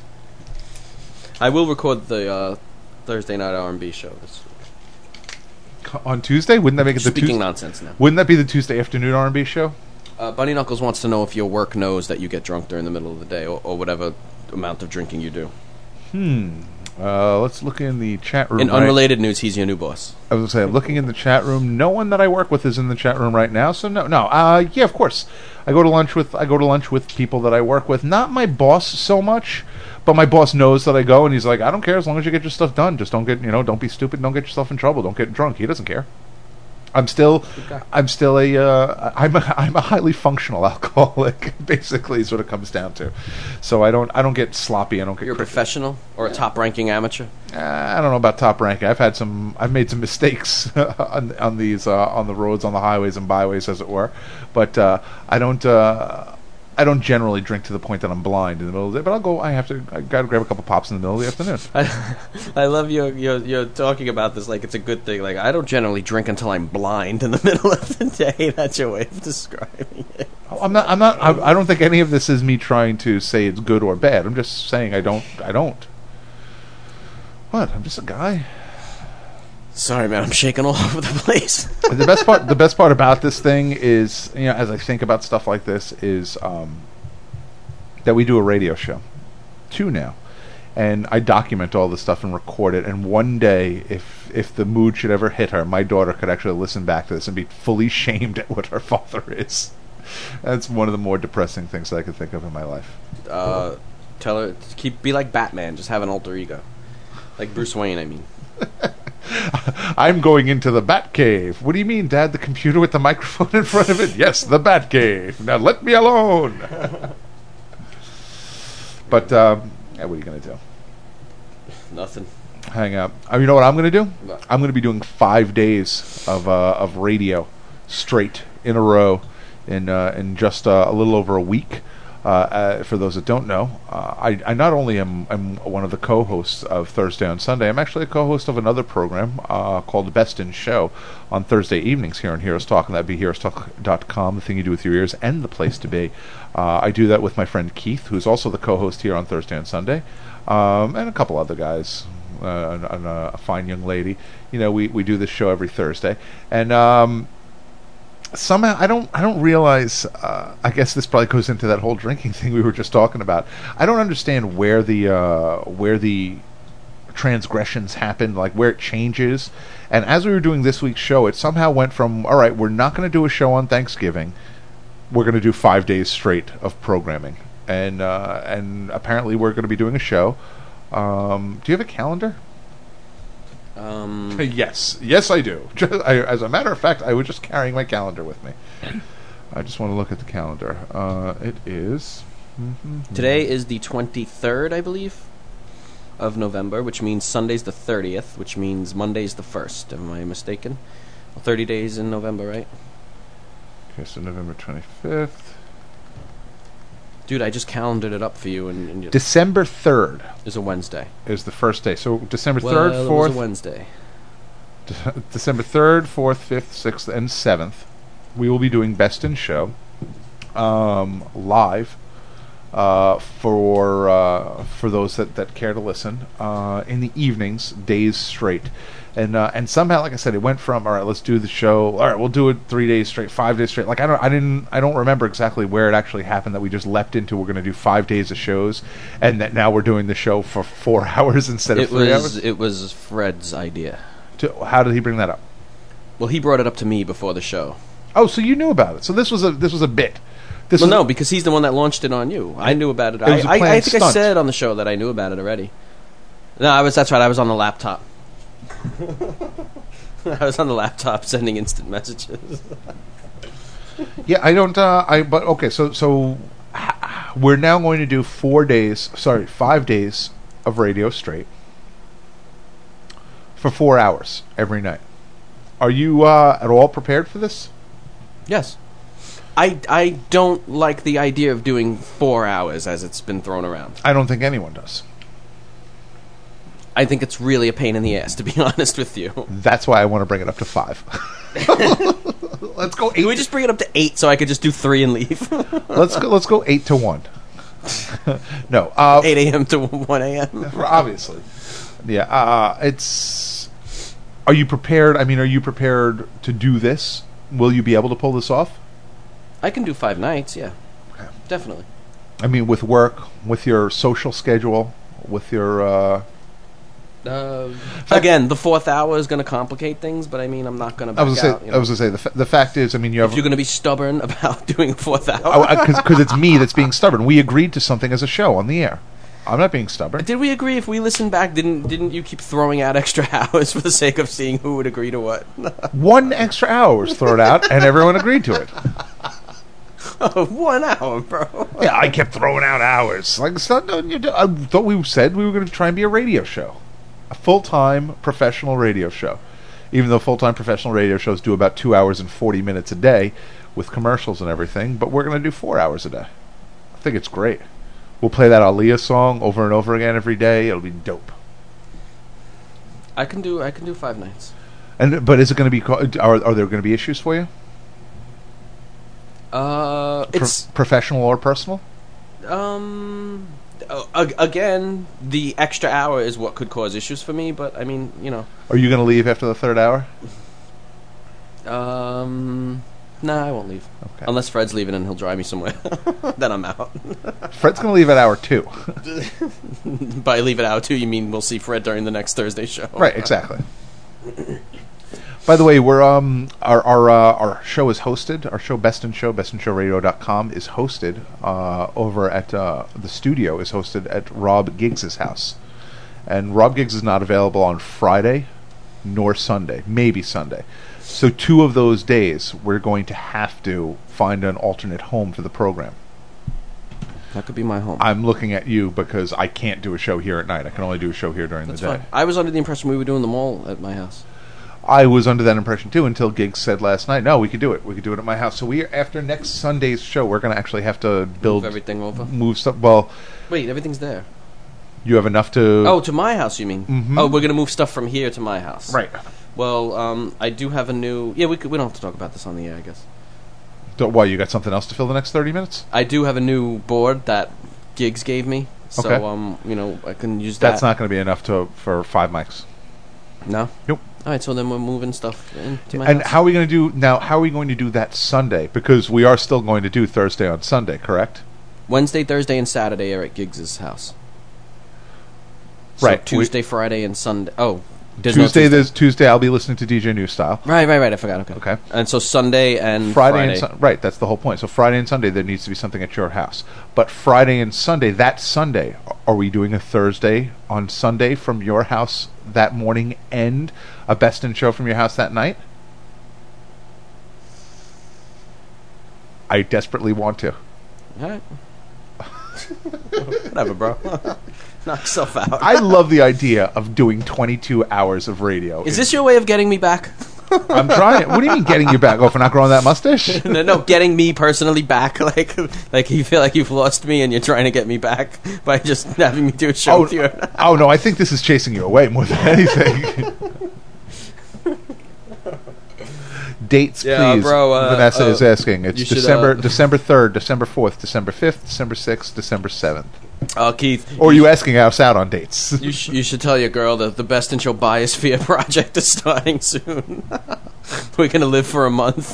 I will record the uh, Thursday night R and B show this week. On Tuesday, wouldn't that make it the Speaking Tuesday? nonsense now. Wouldn't that be the Tuesday afternoon R and B show? Uh, Bunny Knuckles wants to know if your work knows that you get drunk during the middle of the day, or, or whatever amount of drinking you do. Hmm. Uh, let's look in the chat room. In right- unrelated news, he's your new boss. I was going to say, I'm looking in the chat room. No one that I work with is in the chat room right now, so no, no. Uh, yeah, of course. I go to lunch with I go to lunch with people that I work with. Not my boss so much, but my boss knows that I go, and he's like, I don't care as long as you get your stuff done. Just don't get you know, don't be stupid. Don't get yourself in trouble. Don't get drunk. He doesn't care. I'm still, I'm still a, uh, I'm a, I'm a highly functional alcoholic. Basically, is what it comes down to. So I don't, I don't get sloppy. I don't get. You're a cra- professional or a top-ranking amateur? Uh, I don't know about top ranking. I've had some. I've made some mistakes on, on these uh, on the roads, on the highways and byways, as it were. But uh, I don't. Uh, I don't generally drink to the point that I'm blind in the middle of the day. But I'll go. I have to. I got to grab a couple pops in the middle of the afternoon. I, I love you. You're, you're talking about this like it's a good thing. Like, I don't generally drink until I'm blind in the middle of the day. That's your way of describing it. I'm not. I'm not. I, I don't think any of this is me trying to say it's good or bad. I'm just saying I don't. I don't. What? I'm just a guy. Sorry, man. I'm shaking all over the place. the best part the best part about this thing is, you know, as I think about stuff like this, is um, that we do a radio show, two now, and I document all this stuff and record it. And one day, if if the mood should ever hit her, my daughter could actually listen back to this and be fully shamed at what her father is. That's one of the more depressing things that I could think of in my life. Uh, tell her to keep be like Batman. Just have an alter ego, like Bruce Wayne. I mean. I'm going into the Batcave. What do you mean, Dad? The computer with the microphone in front of it? Yes, the Batcave. Now let me alone. But um, yeah, what are you going to do? Nothing. Hang out. Uh, you know what I'm going to do? What? I'm going to be doing five days of uh, of radio straight in a row in uh, in just uh, a little over a week. Uh, uh, for those that don't know, uh, I, I not only am I'm one of the co-hosts of Thursday on Sunday, I'm actually a co-host of another program uh, called The Best in Show on Thursday evenings here on Heroes Talk, and that'd be heroes talk dot com, the thing you do with your ears, and the place to be. Uh, I do that with my friend Keith, who's also the co-host here on Thursday and Sunday, um, and a couple other guys, uh, and, and uh, a fine young lady. You know, we, we do this show every Thursday, and um, somehow I don't I don't realize. Uh, I guess this probably goes into that whole drinking thing we were just talking about. I don't understand where the uh, where the transgressions happen, like where it changes. And as we were doing this week's show, it somehow went from, all right, we're not going to do a show on Thanksgiving. We're going to do five days straight of programming, and uh, and apparently we're going to be doing a show. Um, do you have a calendar? Um, yes, yes, I do. Just, I, as a matter of fact, I was just carrying my calendar with me. I just want to look at the calendar. Uh, it is Today is the twenty-third, I believe, of November, which means Sunday's the thirtieth, which means Monday's the first. Am I mistaken? thirty days in November, right? Okay, so November twenty-fifth. Dude, I just calendared it up for you. And, and December third is a Wednesday. Is the first day. So December well, third, fourth. It was a Wednesday. De- December third, fourth, fifth, sixth, and seventh. We will be doing Best in Show um, live uh, for uh, for those that, that care to listen uh, in the evenings, days straight. And uh, and somehow, like I said, it went from, all right, let's do the show. All right, we'll do it three days straight, five days straight. Like I don't, I didn't, I don't remember exactly where it actually happened that we just leapt into. We're going to do five days of shows, and that now we're doing the show for four hours instead of it three was, hours. It was Fred's idea. To, how did he bring that up? Well, he brought it up to me before the show. Oh, so you knew about it. So this was a this was a bit. This well, was no, because he's the one that launched it on you. I knew about it. It was a I, I, I planned think I stunt. said on the show that I knew about it already. No, I was. That's right. I was on the laptop. I was on the laptop sending instant messages. Yeah, I don't. Uh, I but okay. So so we're now going to do four days. Sorry, five days of radio straight for four hours every night. Are you uh, at all prepared for this? Yes. I, I don't like the idea of doing four hours as it's been thrown around. I don't think anyone does. I think it's really a pain in the ass, to be honest with you. That's why I want to bring it up to five. Let's go eight. Can we just bring it up to eight so I could just do three and leave? let's go. Let's go eight to one. No, uh, eight a.m. to one a.m. Obviously, yeah. Uh, it's. Are you prepared? I mean, are you prepared to do this? Will you be able to pull this off? I can do five nights. Yeah, okay. Definitely. I mean, with work, with your social schedule, with your. Uh, Uh, again, the fourth hour is going to complicate things, but I mean, I'm not going to back I was gonna out. say, You know? I was going to say the, fa- the fact is, I mean, you have. If you're going to be stubborn about doing a fourth hour, because it's me that's being stubborn. We agreed to something as a show on the air. I'm not being stubborn. Did we agree? If we listen back, didn't didn't you keep throwing out extra hours for the sake of seeing who would agree to what? One extra hour was thrown out, and everyone agreed to it. Oh, one hour, bro. Yeah, I kept throwing out hours. Like, it's not, no, you do- I thought we said we were going to try and be a radio show. A full-time professional radio show. Even though full-time professional radio shows do about two hours and forty minutes a day with commercials and everything, but we're going to do four hours a day. I think it's great. We'll play that Aaliyah song over and over again every day. It'll be dope. I can do I can do five nights. And but is it going to be? Are are there going to be issues for you? Uh, Pro- it's professional or personal. Um, uh, ag- again, the extra hour is what could cause issues for me. But I mean, you know. Are you going to leave after the third hour? Um, nah, I won't leave. Okay. Unless Fred's leaving and he'll drive me somewhere. Then I'm out. Fred's going to leave at hour two. By leave at hour two, you mean we'll see Fred during the next Thursday show? Right, exactly. By the way, we're um our our uh, our show is hosted. Our show Best in Show, best in show radio dot com is hosted uh, over at uh, the studio is hosted at Rob Giggs' house, and Rob Giggs is not available on Friday nor Sunday, maybe Sunday. So two of those days, we're going to have to find an alternate home for the program. That could be my home. I'm looking at you because I can't do a show here at night. I can only do a show here during That's the day. fine. I was under the impression we were doing them all at my house. I was under that impression too until Giggs said last night, no, we could do it. We could do it at my house. So we, after next Sunday's show, we're going to actually have to build... Move everything over? Move stuff. Well... Wait, everything's there. You have enough to... Oh, to my house, you mean? Mhm. Oh, we're going to move stuff from here to my house. Right. Well, um, I do have a new... Yeah, we could, we don't have to talk about this on the air, I guess. Don't- Why, you got something else to fill the next thirty minutes? I do have a new board that Giggs gave me. So, Okay. um, you know, I can use that. That's not going to be enough to for five mics. No? Nope. All right, so then we're moving stuff into my And house. how are we going to do... Now, how are we going to do that Sunday? Because we are still going to do Thursday on Sunday, correct? Wednesday, Thursday, and Saturday are at Giggs' house. So Right, we- Tuesday, Friday, and Sunday. Oh, there's no Tuesday, Tuesday. there's Tuesday, I'll be listening to D J New Style. Right, right, right. I forgot. Okay. Okay. And so Sunday and Friday, Friday. and Sun- right, that's the whole point. So Friday and Sunday, there needs to be something at your house. But Friday and Sunday, that Sunday, are we doing a Thursday on Sunday from your house that morning and a Best in Show from your house that night? I desperately want to. All right. Whatever, bro. Knock yourself out. I love the idea of doing twenty-two hours of radio. Is this your way of getting me back? I'm trying. What do you mean getting you back? Oh, for not growing that mustache? no, no, getting me personally back. Like, like you feel like you've lost me and you're trying to get me back by just having me do a show Oh, with you. oh no, I think this is chasing you away more than anything. Dates, Yeah, please. bro, uh, Vanessa uh, is asking. It's you should, December uh, December third, December fourth, December fifth, December sixth, December seventh. Oh, Keith. Or are you asking us out on dates? You, sh- you should tell your girl that the Best in Show Biosphere project is starting soon. We're going to live for a month.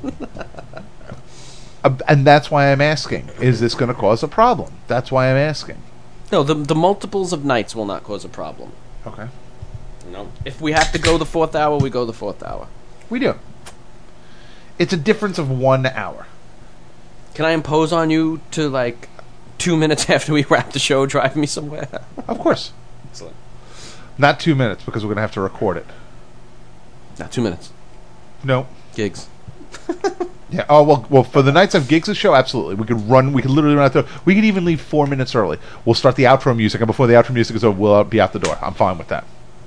Uh, and that's why I'm asking. Is this going to cause a problem? That's why I'm asking. No, the the multiples of nights will not cause a problem. Okay. You know, if we have to go the fourth hour, we go the fourth hour. We do. It's a difference of one hour. Can I impose on you to, like, two minutes after we wrap the show, drive me somewhere? Of course. Excellent. Not two minutes, because we're going to have to record it. Not two minutes. No. Gigs. Yeah. Oh well. Well, for the nights of Giggs' show, absolutely. We could run. We could literally run out there. We could even leave four minutes early. We'll start the outro music, and before the outro music is over, we'll be out the door. I'm fine with that.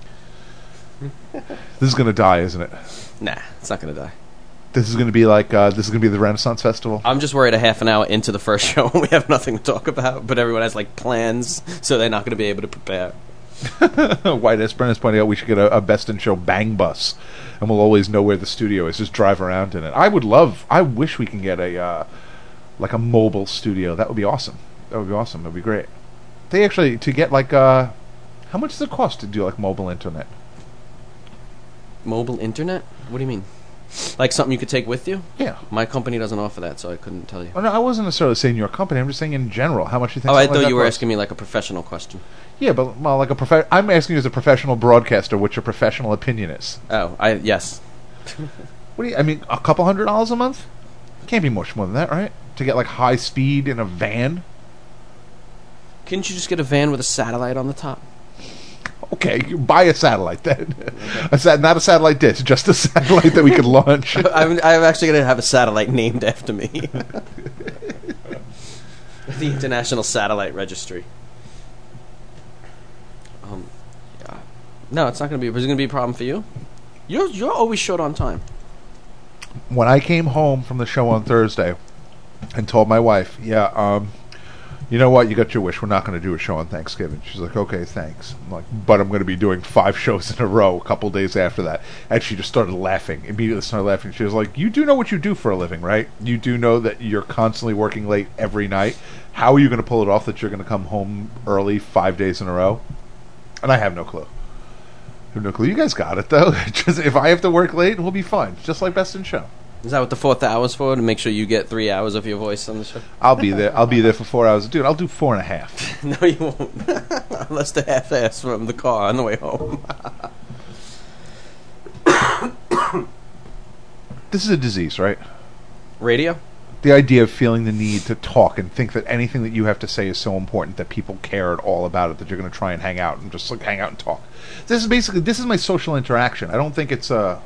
This is going to die, isn't it? Nah, it's not going to die. This is going to be like uh, this is going to be the Renaissance Festival. I'm just worried a half an hour into the first show we have nothing to talk about, but everyone has, like, plans, so they're not going to be able to prepare. White Esperan's pointing out we should get a, a Best in Show bang bus, and we'll always know where the studio is. Just drive around in it. I would love. I wish we can get a uh, like a mobile studio. That would be awesome. That would be awesome. That would be great. They actually to get like uh, how much does it cost to do like mobile internet? Mobile internet? What do you mean? Like something you could take with you? Yeah. My company doesn't offer that, so I couldn't tell you. Oh, no, I wasn't necessarily saying your company. I'm just saying in general. How much do you think? Oh, I something like thought that you were costs? asking me like a professional question. Yeah, but well, like a prof- I'm asking you as a professional broadcaster what your professional opinion is. Oh, I yes. What do you? I mean, a couple hundred dollars a month? Can't be much more than that, right? To get like high speed in a van. Couldn't you just get a van with a satellite on the top? Okay, you buy a satellite then. A sat- not a satellite dish, just a satellite that we could launch. I'm, I'm actually going to have a satellite named after me. The International Satellite Registry. Um, yeah. No, it's not going to be. Is it going to be a problem for you? You're you're always short on time. When I came home from the show on Thursday and told my wife, yeah, um, you know what, you got your wish. We're not going to do a show on Thanksgiving. She's like, okay, thanks. I'm like, but I'm going to be doing five shows in a row a couple days after that. And she just started laughing. Immediately started laughing. She was like, you do know what you do for a living, right? You do know that you're constantly working late every night. How are you going to pull it off that you're going to come home early five days in a row? And I have no clue. I have no clue. You guys got it, though. Just, if I have to work late, we'll be fine. Just like Best in Show. Is that what the fourth hour's for? To make sure you get three hours of your voice on the show? I'll be there. I'll be there for four hours. Dude, I'll do four and a half. No, you won't. Unless the half-ass from the car on the way home. This is a disease, right? Radio? The idea of feeling the need to talk and think that anything that you have to say is so important that people care at all about it that you're going to try and hang out and just like hang out and talk. This is basically this is my social interaction. I don't think it's a.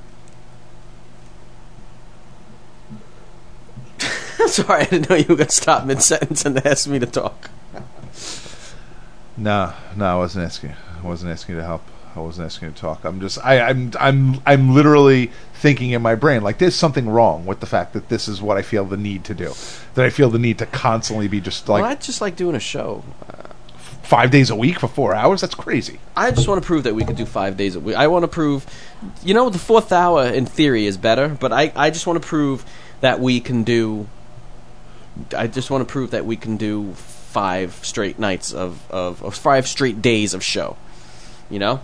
Sorry, I didn't know you were going to stop mid-sentence and ask me to talk. No, no, I wasn't asking. I wasn't asking you to help. I wasn't asking you to talk. I'm just I, I'm I'm I'm literally thinking in my brain like there's something wrong with the fact that this is what I feel the need to do. That I feel the need to constantly be just like well, I just like doing a show. Uh, five days a week for four hours. That's crazy. I just want to prove that we could do five days a week. I want to prove, you know, the fourth hour in theory is better, but I I just want to prove that we can do. I just want to prove that we can do five straight nights of of, of five straight days of show. You know.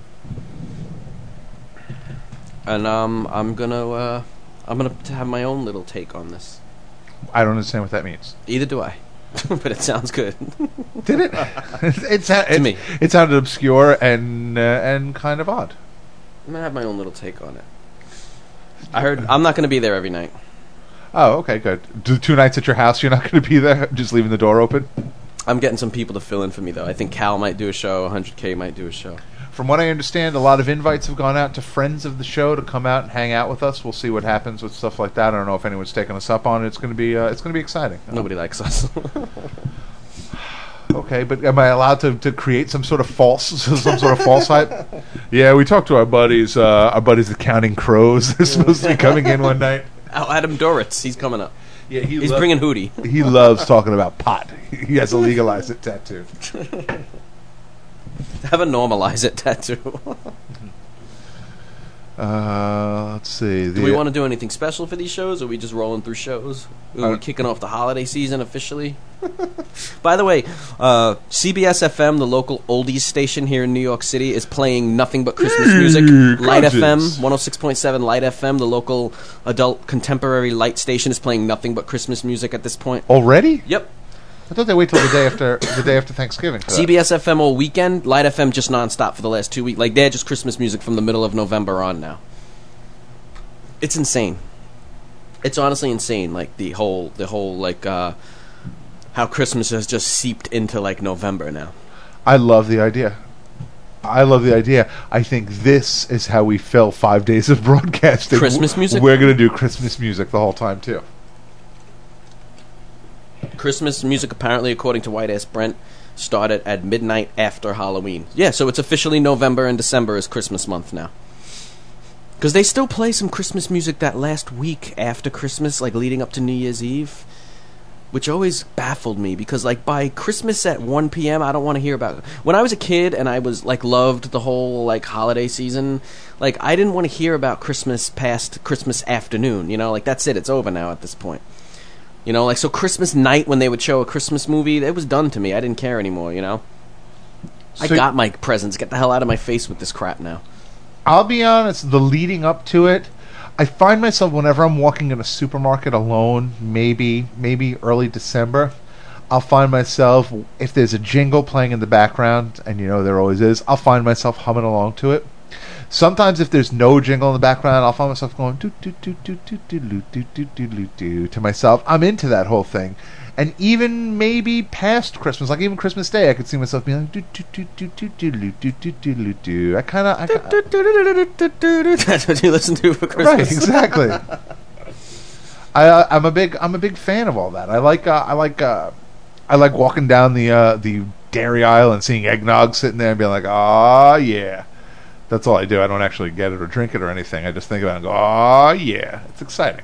And um, I'm gonna uh, I'm gonna have my own little take on this. I don't understand what that means. Either do I, but it sounds good. Did it? it, sound, To it me. it sounded obscure and uh, and kind of odd. I'm gonna have my own little take on it. I heard I'm not gonna be there every night. Oh, okay, good. Do two nights at your house, you're not going to be there, just leaving the door open? I'm getting some people to fill in for me though. I think Cal might do a show. one hundred K might do a show. From what I understand, a lot of invites have gone out to friends of the show to come out and hang out with us. We'll see what happens with stuff like that. I don't know if anyone's taking us up on it. It's going to be uh, it's going to be exciting. Nobody likes us. Okay, but am I allowed to, to create some sort of false some sort of false hype? Yeah, we talked to our buddies, uh, our buddies at Counting Crows. They're supposed to be coming in one night. Oh, Adam Doritz, he's coming up. Yeah, he he's lo- bringing Hootie. He loves talking about pot. He has a legalize it tattoo. Have a normalize it tattoo. Uh, let's see. Do we want to do anything special for these shows, or are we just rolling through shows? Are we Uh, kicking off the holiday season officially? By the way, uh, C B S F M, the local oldies station here in New York City, is playing nothing but Christmas music. Light F M, conscience. one oh six point seven Light F M, the local adult contemporary light station, is playing nothing but Christmas music at this point. Already? Yep. I thought they wait till the day after the day after Thanksgiving. for that. C B S F M all weekend, Light F M just nonstop for the last two weeks. Like, they're just Christmas music from the middle of November on now. It's insane. It's honestly insane. Like, the whole, the whole, like, uh, how Christmas has just seeped into, like, November now. I love the idea. I love the idea. I think this is how we fill five days of broadcasting. Christmas music? We're going to do Christmas music the whole time, too. Christmas music, apparently, according to White Ass Brent, started at midnight after Halloween. Yeah, so it's officially November, and December is Christmas month now. Because they still play some Christmas music that last week after Christmas, like leading up to New Year's Eve, which always baffled me, because like by Christmas at one p.m. I don't want to hear about it. When I was a kid and I was like loved the whole like holiday season, like I didn't want to hear about Christmas past Christmas afternoon, you know, like that's it, it's over now at this point. You know, like so Christmas night when they would show a Christmas movie, it was done to me. I didn't care anymore, you know. I So- got my presents. Get the hell out of my face with this crap now. I'll be honest, the leading up to it, I find myself whenever I'm walking in a supermarket alone, maybe maybe early December, I'll find myself, if there's a jingle playing in the background, and you know there always is, I'll find myself humming along to it. Sometimes if there's no jingle in the background, I'll find myself going do do do do do do do do do do do do to myself. I'm into that whole thing. And even maybe past Christmas, like even Christmas Day, I could see myself being like do do do do do do do do do do do do. I kind of I kinda, That's what you listen to for Christmas. right, exactly. I uh, I'm a big I'm a big fan of all that. I like uh, I like uh, I like walking down the uh, the dairy aisle and seeing eggnog sitting there and being like, oh yeah. That's all I do. I don't actually get it or drink it or anything. I just think about it and go, oh yeah, it's exciting.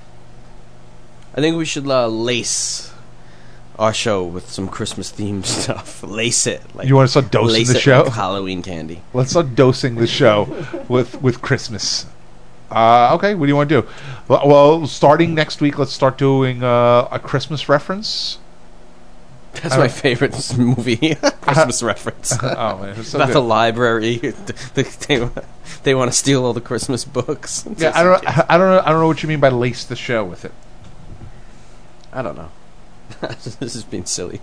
I think we should uh, lace our show with some Christmas themed stuff. Lace it. Like, You want to start dosing lace the it show? with Halloween candy. Let's start dosing the show with with Christmas. Uh, okay, what do you want to do? Well, well, starting next week, let's start doing uh, a Christmas reference. That's I my don't- favorite movie. Christmas reference. Oh man, it's so About good. the library. They, they, they want to steal all the Christmas books. Yeah, I don't, I don't know, I don't know what you mean by lace the show with it. I don't know. This is being silly.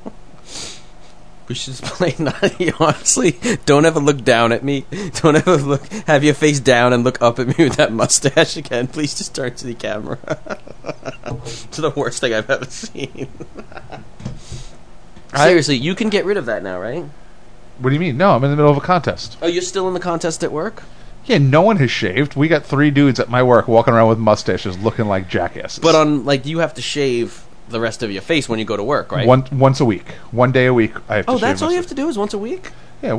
We should just play naughty. Honestly, don't ever look down at me. Don't ever look. Have your face down and look up at me with that mustache again. Please just turn to the camera. It's the worst thing I've ever seen. Seriously, you can get rid of that now, right? What do you mean? No, I'm in the middle of a contest. Oh, you're still in the contest at work? Yeah, no one has shaved. We got three dudes at my work walking around with mustaches, looking like jackasses. But on like you have to shave the rest of your face when you go to work, right? One, once a week, one day a week, I have to oh, shave that's all you myself. have to do is once a week. Yeah, why?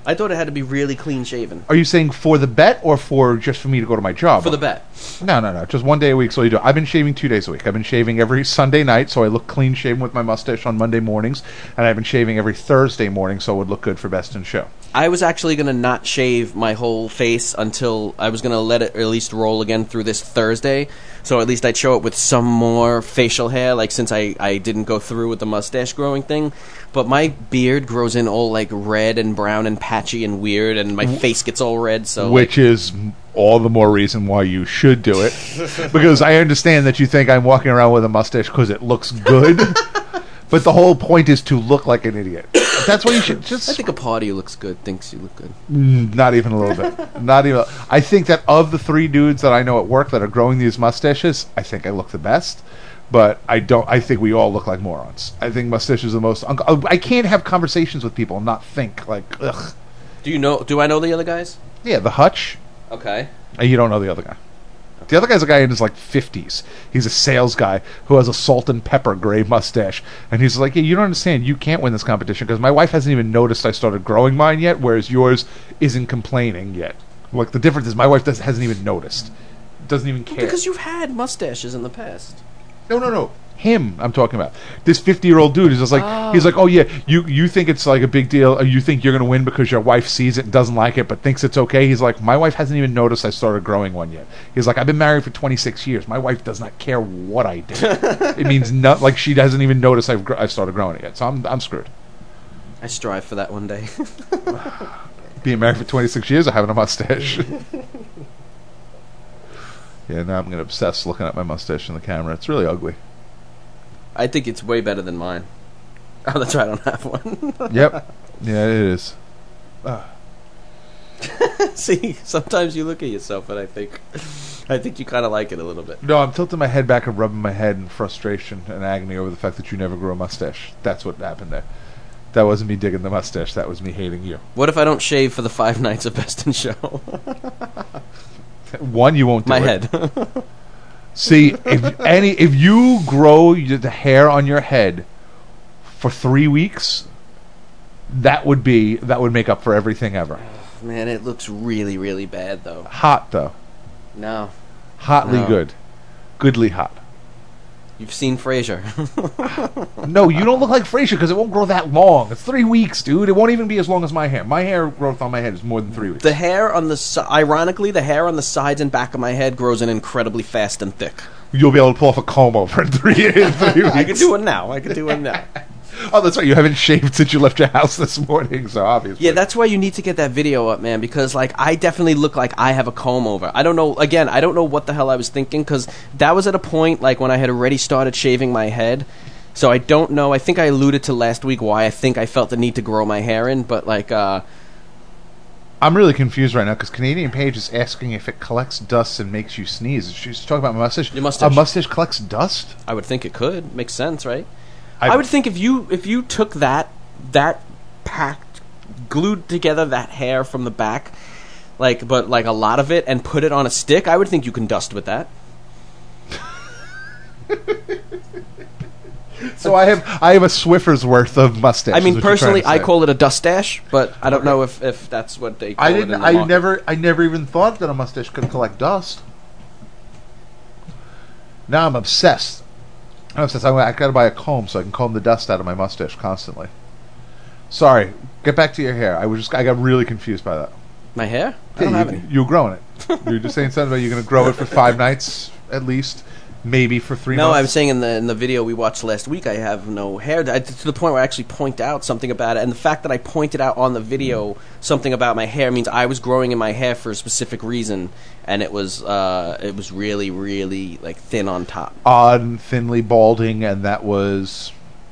I thought it had to be really clean shaven. Are you saying for the bet or for just for me to go to my job? For the bet. No, no, no. Just one day a week. So you do. I've been shaving two days a week. I've been shaving every Sunday night, so I look clean shaven with my mustache on Monday mornings, and I've been shaving every Thursday morning, so it would look good for Best in Show. I was actually going to not shave my whole face until I was going to let it at least roll again through this Thursday, so at least I'd show it with some more facial hair, like since I, I didn't go through with the mustache growing thing. But my beard grows in all like red and brown and patchy and weird, and my face gets all red. So Which like, is all the more reason why you should do it. Because I understand that you think I'm walking around with a mustache because it looks good. But the whole point is to look like an idiot. That's why you should just... I think a party who looks good thinks you look good. Mm, Not even a little bit. Not even. I think that of the three dudes that I know at work that are growing these mustaches, I think I look the best. But I don't. I think we all look like morons. I think mustaches are the most. Un- I can't have conversations with people and not think like, ugh. Do you know? Do I know the other guys? Yeah, the Hutch. Okay. And you don't know the other guy. The other guy's a guy in his like fifties. He's a sales guy who has a salt and pepper gray mustache, and he's like, "Yeah, you don't understand. You can't win this competition because my wife hasn't even noticed I started growing mine yet, whereas yours isn't complaining yet. Like the difference is my wife does, hasn't even noticed, doesn't even care Because you've had mustaches in the past. No, no, no. Him, I'm talking about. This fifty-year-old dude is just like, Oh. he's like, oh yeah, you you think it's like a big deal, or you think you're going to win because your wife sees it and doesn't like it, but thinks it's okay. He's like, my wife hasn't even noticed I started growing one yet. He's like, I've been married for twenty-six years. My wife does not care what I do. It means not like she doesn't even notice I've gr- I started growing it yet. So I'm I'm screwed. I strive for that one day. Being married for twenty-six years or having a mustache. Yeah, now I'm going to obsess looking at my mustache in the camera. It's really ugly. I think it's way better than mine. Oh, that's right, I don't have one. Yep. Yeah, it is. Uh. See, sometimes you look at yourself and I think, I think you kind of like it a little bit. No, I'm tilting my head back and rubbing my head in frustration and agony over the fact that you never grew a mustache. That's what happened there. That wasn't me digging the mustache. That was me hating you. What if I don't shave for the five nights of Best in Show? One, you won't do My it. head. See, if any, if you grow the hair on your head for three weeks, that would be that would make up for everything ever. Man, it looks really, really bad, though. Hot though, No. hotly No. good, goodly hot. You've seen Frasier. No, you don't look like Frasier because it won't grow that long. It's three weeks, dude. It won't even be as long as my hair. My hair growth on my head is more than three weeks. The hair on the si- ironically, the hair on the sides and back of my head grows in incredibly fast and thick. You'll be able to pull off a comb over in three, in three weeks. I can do one now. I can do one now. Oh, that's right. You haven't shaved since you left your house this morning, so obviously. Yeah, that's why you need to get that video up, man, because, like, I definitely look like I have a comb over. I don't know, again, I don't know what the hell I was thinking, because that was at a point, like, when I had already started shaving my head, so I don't know, I think I alluded to last week why I think I felt the need to grow my hair in, but, like, uh... I'm really confused right now, because Canadian Paige is asking if it collects dust and makes you sneeze. She's talking about my mustache. Your mustache. A mustache collects dust? I would think it could. Makes sense, right? I- I would think if you if you took that that packed, glued together that hair from the back, like but like a lot of it, and put it on a stick, I would think you can dust with that. So I have I have a Swiffer's worth of mustache. I is mean, what you're personally, trying I to say. call it a dustache, but I don't know if, if that's what they call I it didn't. in the I market. never. I never even thought that a mustache could collect dust. Now I'm obsessed. I'm obsessed. I, I got to buy a comb so I can comb the dust out of my mustache constantly. Sorry. Get back to your hair. I was just. I got really confused by that. My hair? I Yeah, don't you, have any. you were growing it. You were just saying something about you're going to grow it for five nights at least, maybe for three. No, months. I'm saying in the in the video we watched last week, I have no hair. I, to the point where I actually point out something about it, and the fact that I pointed out on the video something about my hair means I was growing in my hair for a specific reason, and it was uh, it was really, really like thin on top. odd and thinly balding, and that was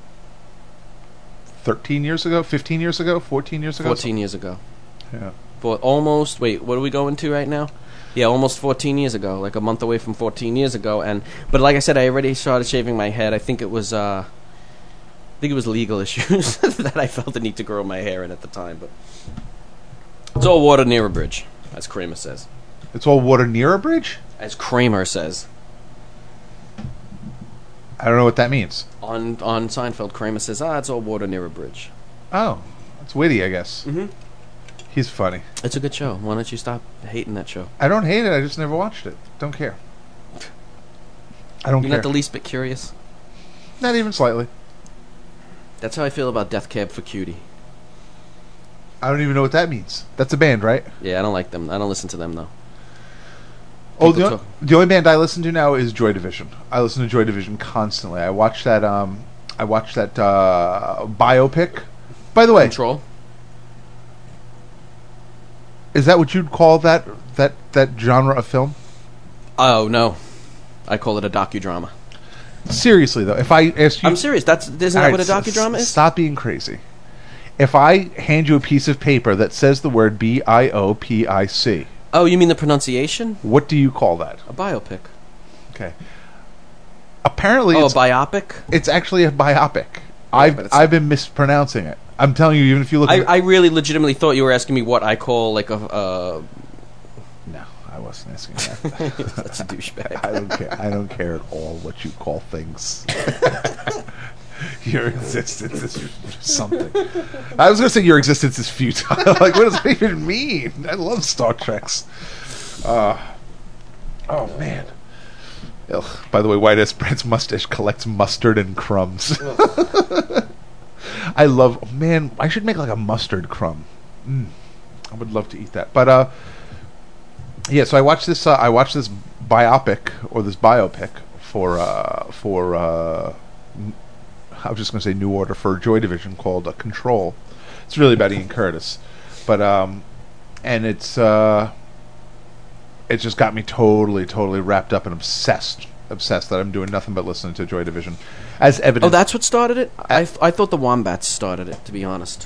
thirteen years ago, fifteen years ago, fourteen years ago. Fourteen years ago. Yeah. For almost wait, what are we going to right now? Yeah, almost fourteen years ago, like a month away from fourteen years ago. And but like I said, I already started shaving my head. I think it was, uh, I think it was legal issues that I felt the need to grow my hair in at the time. But it's all water near a bridge, as Kramer says. It's all water near a bridge? As Kramer says I don't know what that means. on on Seinfeld, Kramer says, "Ah, it's all water near a bridge." Oh, that's witty, I guess. Mm-hmm. He's funny. It's a good show. Why don't you stop hating that show? I don't hate it. I just never watched it. Don't care. I don't You're care. not the least bit curious? Not even slightly. That's how I feel about Death Cab for Cutie. I don't even know what that means. That's a band, right? Yeah, I don't like them. I don't listen to them, though. Oh, People the, o- talk- the only band I listen to now is Joy Division. I listen to Joy Division constantly. I watch that. Um, I watch that uh, biopic. By the way, Control? is that what you'd call that that that genre of film? Oh, no. I call it a docudrama. Seriously though, if I ask you, I'm serious. That's Isn't that All what a right, s- docudrama s- is? Stop being crazy. If I hand you a piece of paper that says the word B I O P I C, Oh, you mean the pronunciation? what do you call that? A biopic. Okay. Apparently, Oh, a it's, biopic? it's actually a biopic. I've but it's- I've been mispronouncing it. I'm telling you, even if you look. I, at I really legitimately thought you were asking me what I call, like, a... Uh, No, I wasn't asking that. That's a douchebag. I don't care. I don't care at all what you call things. Your existence is something. I was going to say your existence is futile. Like, what does that even mean? I love Star Treks. Uh, oh man. Ugh. By the way, White Ass Brent's mustache collects mustard and crumbs. I love. Oh, man, I should make like a mustard crumb. Mm, I would love to eat that. But uh. Yeah, so I watched this. Uh, I watched this biopic or this biopic for uh, for. Uh, n- I was just going to say New Order for Joy Division called uh, Control. It's really about Ian Curtis, but um, and it's uh, it just got me totally, totally wrapped up and obsessed, obsessed that I'm doing nothing but listening to Joy Division, as evidence. Oh, that's what started it? I, th- I thought the Wombats started it, to be honest.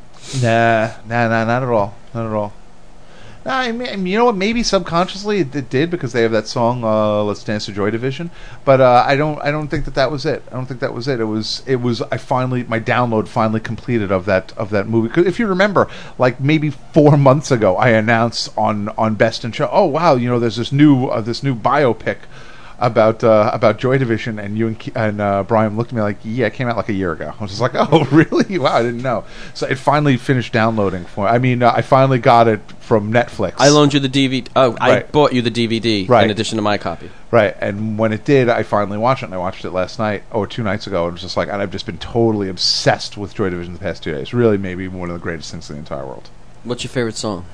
Nah, nah, nah, not at all, not at all. Nah, I mean, I mean, you know what? Maybe subconsciously it, it did because they have that song uh, "Let's Dance to Joy Division," but uh, I don't, I don't think that that was it. I don't think that was it. It was, it was. I finally, my download finally completed of that of that movie. 'Cause if you remember, like maybe four months ago, I announced on on Best in Show, oh wow, you know, there's this new uh, this new biopic about uh, about Joy Division, and you and, Ke- and uh, Brian looked at me like, yeah, it came out like a year ago. I was just like, oh, really? Wow, I didn't know. So it finally finished downloading for. I mean, uh, I finally got it from Netflix. I loaned you the D V D. Oh, I Right. bought you the D V D Right. in addition to my copy. Right, and when it did, I finally watched it, and I watched it last night, or two nights ago, and it was just like, and I've just been totally obsessed with Joy Division the past two days. Really, maybe one of the greatest things in the entire world. What's your favorite song?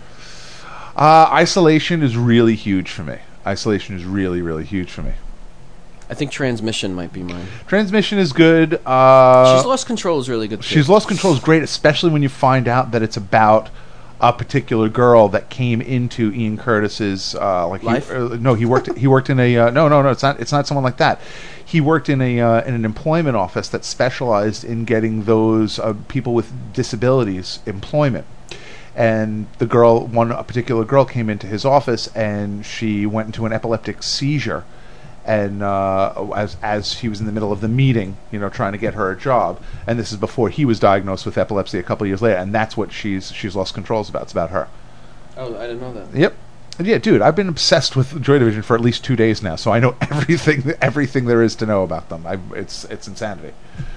Uh, Isolation is really huge for me. Isolation is really, really huge for me. I think Transmission might be mine. Transmission is good. Uh, She's Lost Control is really good, too. She's Lost Control is great, especially when you find out that it's about a particular girl that came into Ian Curtis's uh, like he- Life? uh, no, he worked. He worked in a uh, no, no, no. It's not. It's not someone like that. He worked in a uh, in an employment office that specialized in getting those uh, people with disabilities employment. And the girl, one a particular girl, came into his office, and she went into an epileptic seizure. And uh, as as he was in the middle of the meeting, you know, trying to get her a job, and this is before he was diagnosed with epilepsy a couple of years later, and that's what she's she's lost control is about. It's about her. Oh, I didn't know that. Yep. And yeah, dude, I've been obsessed with Joy Division for at least two days now, so I know everything everything there is to know about them. I, it's it's insanity.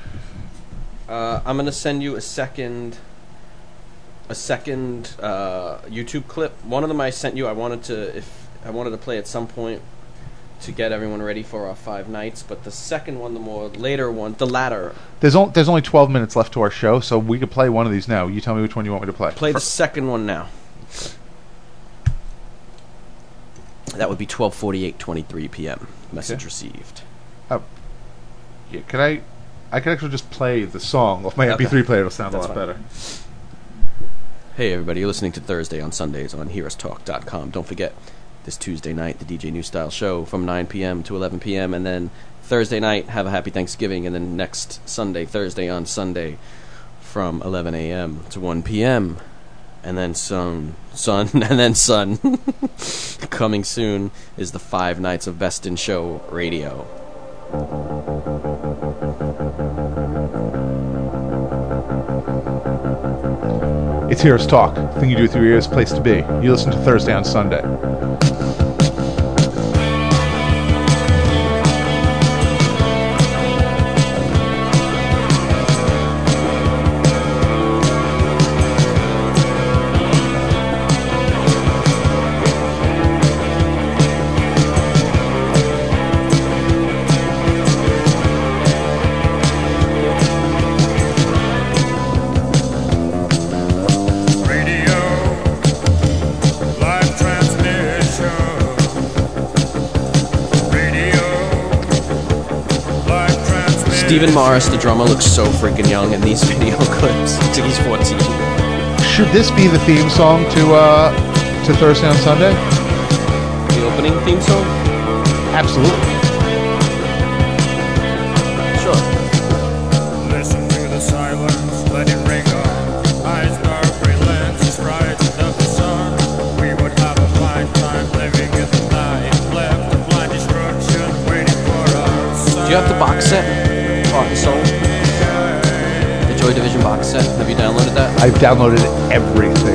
Uh, I'm gonna send you a second, a second uh, YouTube clip. One of them I sent you. I wanted to if I wanted to play at some point to get everyone ready for our five nights. But the second one, the more later one, the latter. There's only there's only twelve minutes left to our show, so we could play one of these now. You tell me which one you want me to play. Play the second one now. That would be twelve forty-eight twenty-three p.m. Message Okay. received. Oh, yeah. Can I? I could actually just play the song off my M P three Okay. player. It'll sound That's a lot fine. better. Hey everybody, you're listening to Thursday on Sundays on hear us talk dot com. Don't forget, this Tuesday night, the D J New Style Show from nine p.m. to eleven p.m. And then Thursday night, have a happy Thanksgiving. And then next Sunday, Thursday on Sunday, from eleven a.m. to one p.m. And then sun, sun, and then sun. Coming soon is the five nights of Best in Show Radio. It's Heroes Talk. Thing you do with your ears, place to be. You listen to Thursday on Sunday. Stephen Morris, the drummer, looks so freaking young in these video clips. Looks like he's fourteen. Should this be the theme song to uh, to Thursday on Sunday? The opening theme song? Absolutely. Sure. Listen to the silence, let it ring on. Eyes dark, relentless, right of the sun. We would have a fine time living in the night. Left of blind destruction, waiting for us. Do you have the box set? Heart and Soul? The Joy Division box set? Have you downloaded that? I've downloaded everything.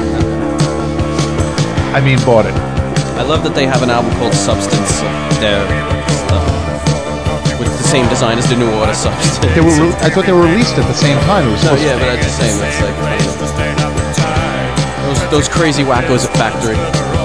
I mean, bought it. I love that they have an album called Substance. They're uh, with the same design as the New Order Substance. They were. Re- I thought they were released at the same time. It was No, supposed yeah, to but I'm just saying that's like those those crazy wackos at Factory.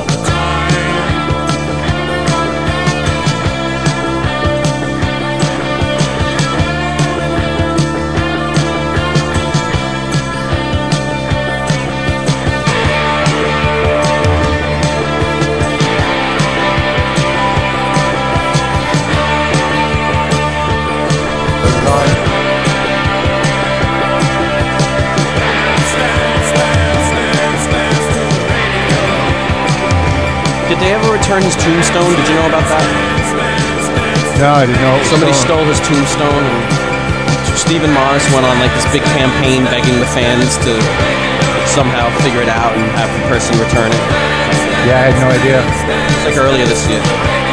Did they ever return his tombstone? Did you know about that? No, I didn't know. it was Somebody on. stole his tombstone, and Stephen Morris went on like this big campaign begging the fans to somehow figure it out and have the person return it. Yeah, I had no idea. It's like earlier this year.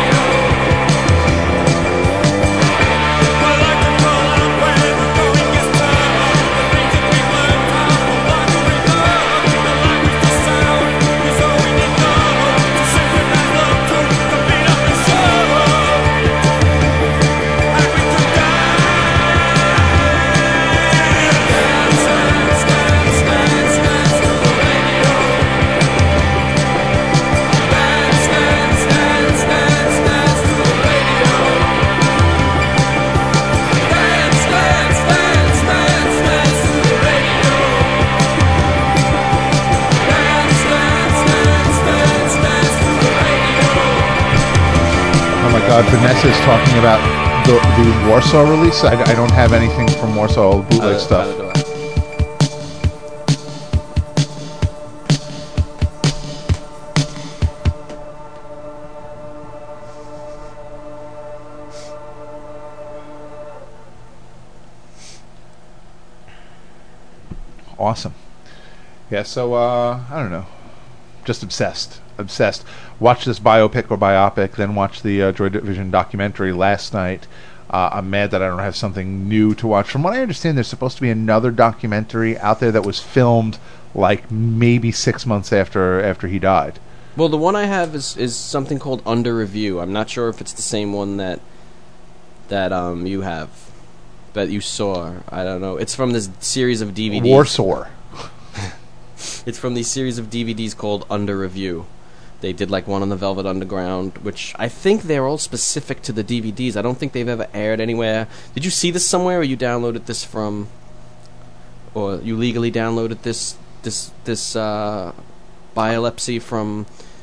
Uh, Vanessa is talking about the, the Warsaw release. I, I don't have anything from Warsaw bootleg Uh, stuff. uh, Awesome. Yeah, so, uh, I don't know. Just obsessed. Obsessed. Watched this biopic or biopic, then watched the uh, Joy Division documentary last night. Uh, I'm mad that I don't have something new to watch. From what I understand, there's supposed to be another documentary out there that was filmed like maybe six months after after he died. Well, the one I have is, is something called Under Review. I'm not sure if it's the same one that that um you have, that you saw. I don't know. It's from this series of D V Ds. Warsaw. It's from these series of D V Ds called Under Review. They did like one on the Velvet Underground, which I think they're all specific to the D V Ds. I don't think they've ever aired anywhere. Did you see this somewhere, or you downloaded this from, or you legally downloaded this this this uh, biolepsy from?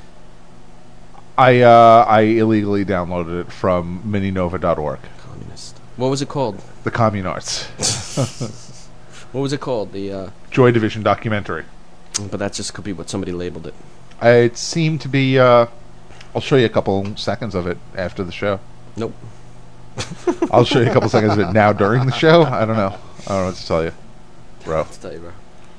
I uh, I illegally downloaded it from mininova dot org. Communist. What was it called? The Communards. What was it called? The uh, Joy Division documentary. But that just could be what somebody labeled it. It seemed to be. Uh, I'll show you a couple seconds of it after the show. Nope. I'll show you a couple seconds of it now during the show. I don't know. I don't know what to tell you, bro. Let's tell you, bro.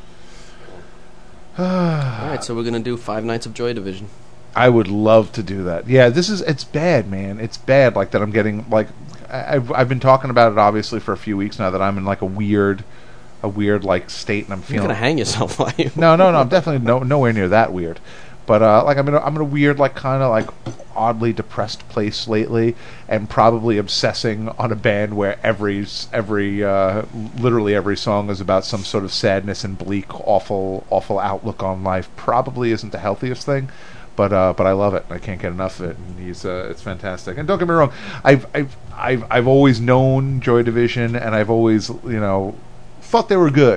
All right, so we're gonna do Five Nights of Joy Division. I would love to do that. Yeah, this is. It's bad, man. It's bad. Like that. I'm getting like. I- I've I've been talking about it obviously for a few weeks now. That I'm in like a weird, a weird like state, and I'm You're feeling. gonna hang yourself, are you? No, no, no. I'm definitely no nowhere near that weird. But uh, like I'm in a, I'm in a weird, like kind of like oddly depressed place lately, and probably obsessing on a band where every s- every uh, literally every song is about some sort of sadness and bleak, awful, awful outlook on life. Probably isn't the healthiest thing, but uh, but I love it. I can't get enough of it, and he's uh, it's fantastic. And don't get me wrong, I've I've I've I've always known Joy Division, and I've always you know thought they were good.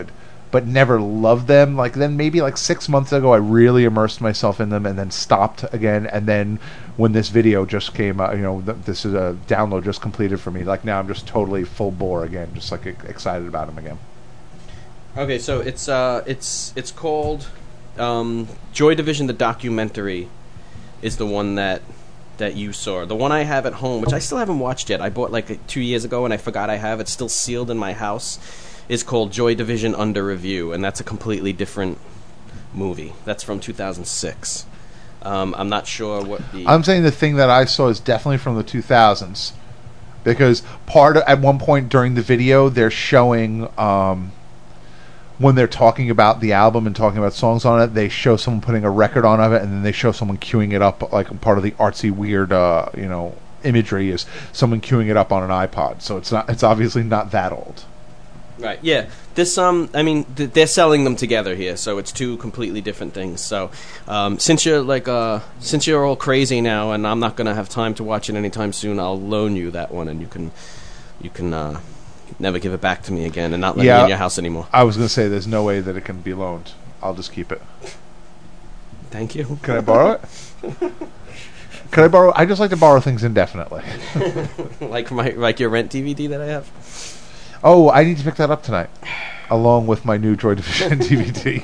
but never loved them. Like then maybe like six months ago, I really immersed myself in them and then stopped again. And then when this video just came out, you know, th- this is a download just completed for me. Like now I'm just totally full bore again, just like e- excited about them again. Okay, so it's uh, it's it's called um, Joy Division the documentary is the one that that you saw. The one I have at home, which I still haven't watched yet. I bought like two years ago and I forgot I have. It's still sealed in my house. Is called Joy Division Under Review, and that's a completely different movie. That's from two thousand six. Um, I'm not sure what the... I'm saying the thing that I saw is definitely from the two thousands. Because part of, at one point during the video, they're showing... Um, when they're talking about the album and talking about songs on it, they show someone putting a record on of it, and then they show someone queuing it up, like part of the artsy, weird, uh, you know, imagery is someone queuing it up on an iPod. So it's not. It's obviously not that old. Right. Yeah. This. Um. I mean, th- they're selling them together here, so it's two completely different things. So, um, since you're like, uh, since you're all crazy now, and I'm not gonna have time to watch it anytime soon, I'll loan you that one, and you can, you can, uh, never give it back to me again, and not let yeah, me in your house anymore. I was gonna say there's no way that it can be loaned. I'll just keep it. Thank you. Can I borrow it? Can I borrow? I just like to borrow things indefinitely. like my like your Rent D V D that I have. Oh, I need to pick that up tonight, along with my new Joy Division D V D.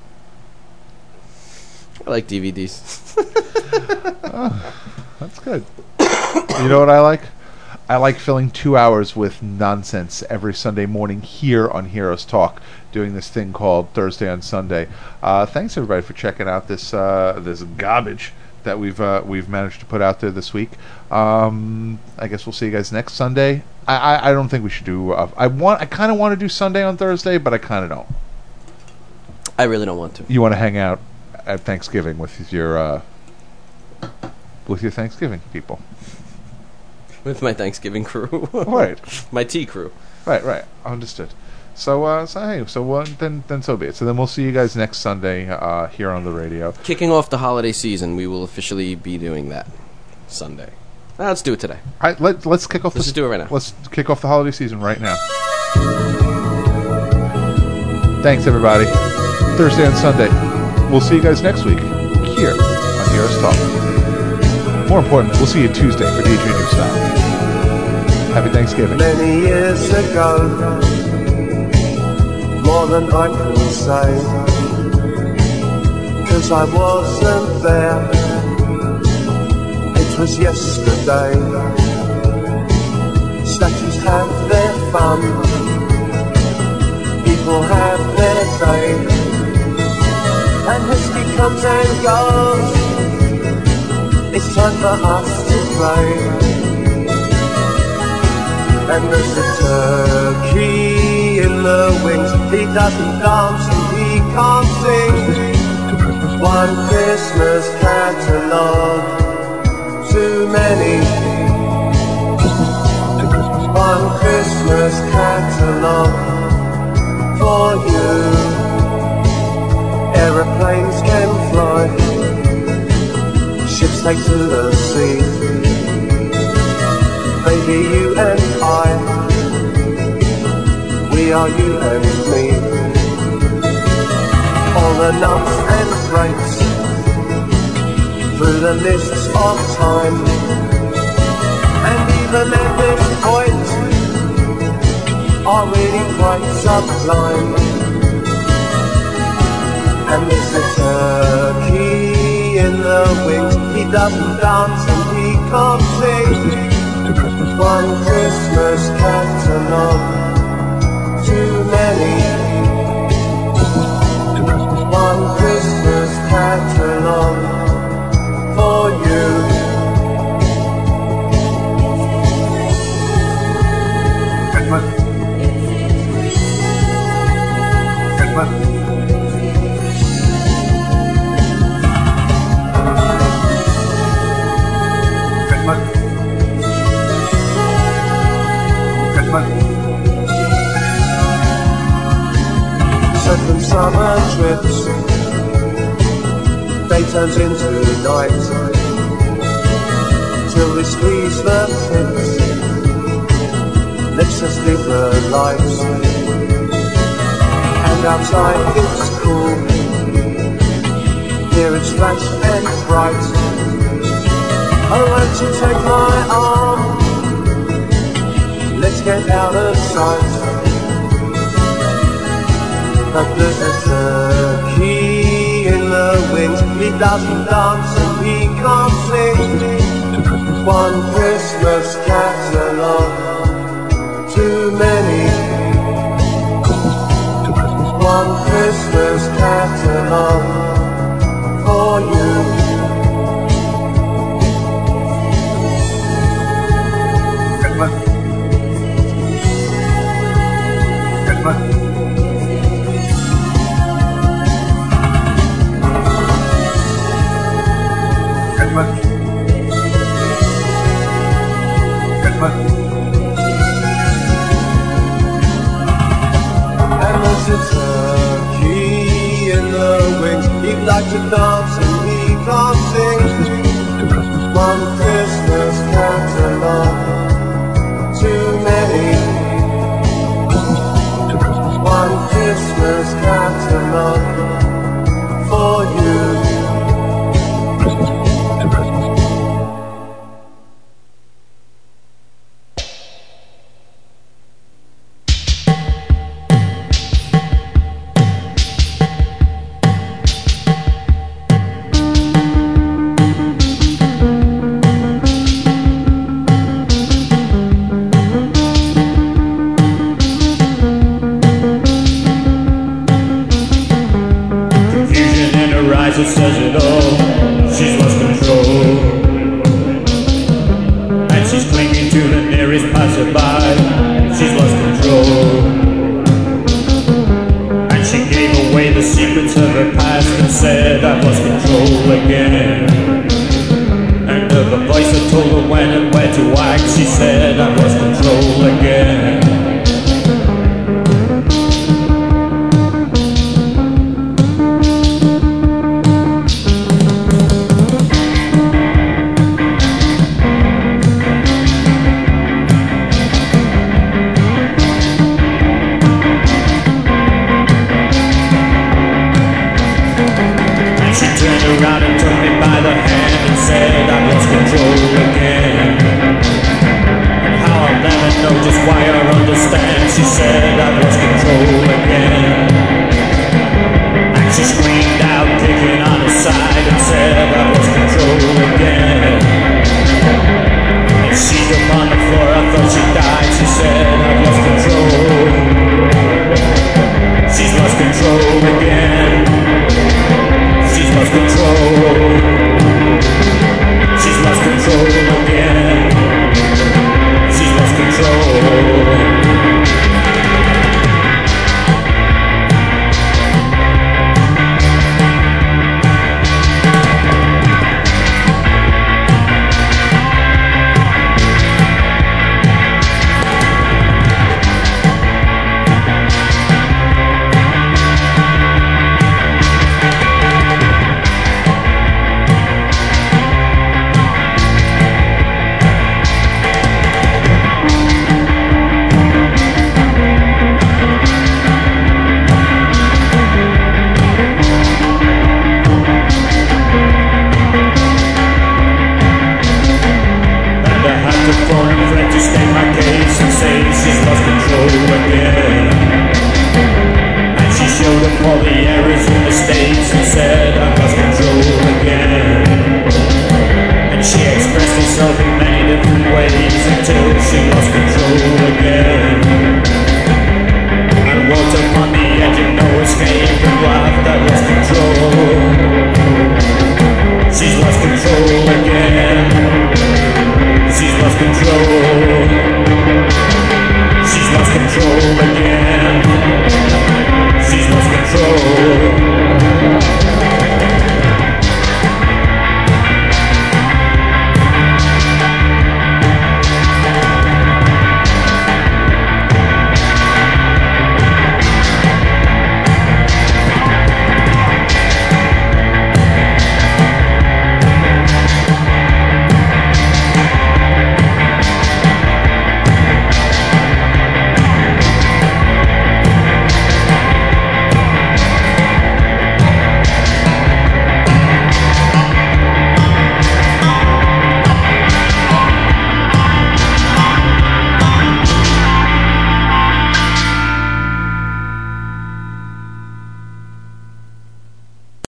I like D V Ds. Oh, that's good. You know what I like? I like filling two hours with nonsense every Sunday morning here on Heroes Talk, doing this thing called Thursday on Sunday. Uh, thanks everybody for checking out this uh, this garbage that we've uh, we've managed to put out there this week. Um, I guess we'll see you guys next Sunday. I, I, I don't think we should do. Uh, I want. I kind of want to do Sunday on Thursday, but I kind of don't. I really don't want to. You want to hang out at Thanksgiving with your uh, with your Thanksgiving people. With my Thanksgiving crew. Right. My tea crew. Right, right. Understood. So, uh, so hey, so uh, then, then so be it. So then we'll see you guys next Sunday uh, here on the radio. Kicking off the holiday season, we will officially be doing that Sunday. Now, let's do it today. All right, let, let's kick off. Let's the, just do it right now. Let's kick off the holiday season right now. Thanks, everybody. Thursday and Sunday. We'll see you guys next week here on Heroes Talk. More importantly, we'll see you Tuesday for D J New Style. Happy Thanksgiving. Many years ago, more than I can say, 'cause I wasn't there. It was yesterday. Statues have their fun, people have their day, and history comes and goes. It's time for us to play. And there's a turkey in the wings. He doesn't dance and he can't sing. One Christmas catalogue, too many. One Christmas catalogue for you. Aeroplanes can fly, ships take to the sea. Baby, you and I, we are you and me. All the nuts and breaks through the lists of time, and even at this point are really quite sublime. And there's a turkey in the wings. He doesn't dance and he can't sing. One Christmas catalogue, too many. One Christmas catalogue for you. Christmas. Christmas. Certain summer trips, day turns into night, till we squeeze the tips, lips as live the lights. And outside, it's cool. Here it's fresh and bright. Oh, won't you take my arm? Let's get out of sight. But there's a turkey in the wings. He doesn't dance and he can't sing. One Christmas catalogue, too many. One Christmas catalogue for you. Christmas. Christmas. Christmas. Christmas. And there's a turkey in the wings. He'd like to dance and he can't sing. One Christmas catalogue, too many. One Christmas catalogue for you. It says it all, she's lost control. And she's clinging to the nearest passerby. She's lost control. And she gave away the secrets of her past and said, I've lost control again. And of a voice that told her when and where to act, she said, I've lost control again. Around and took me by the hand and said I've lost control again. And how I'll never know just why I understand. She said I've lost control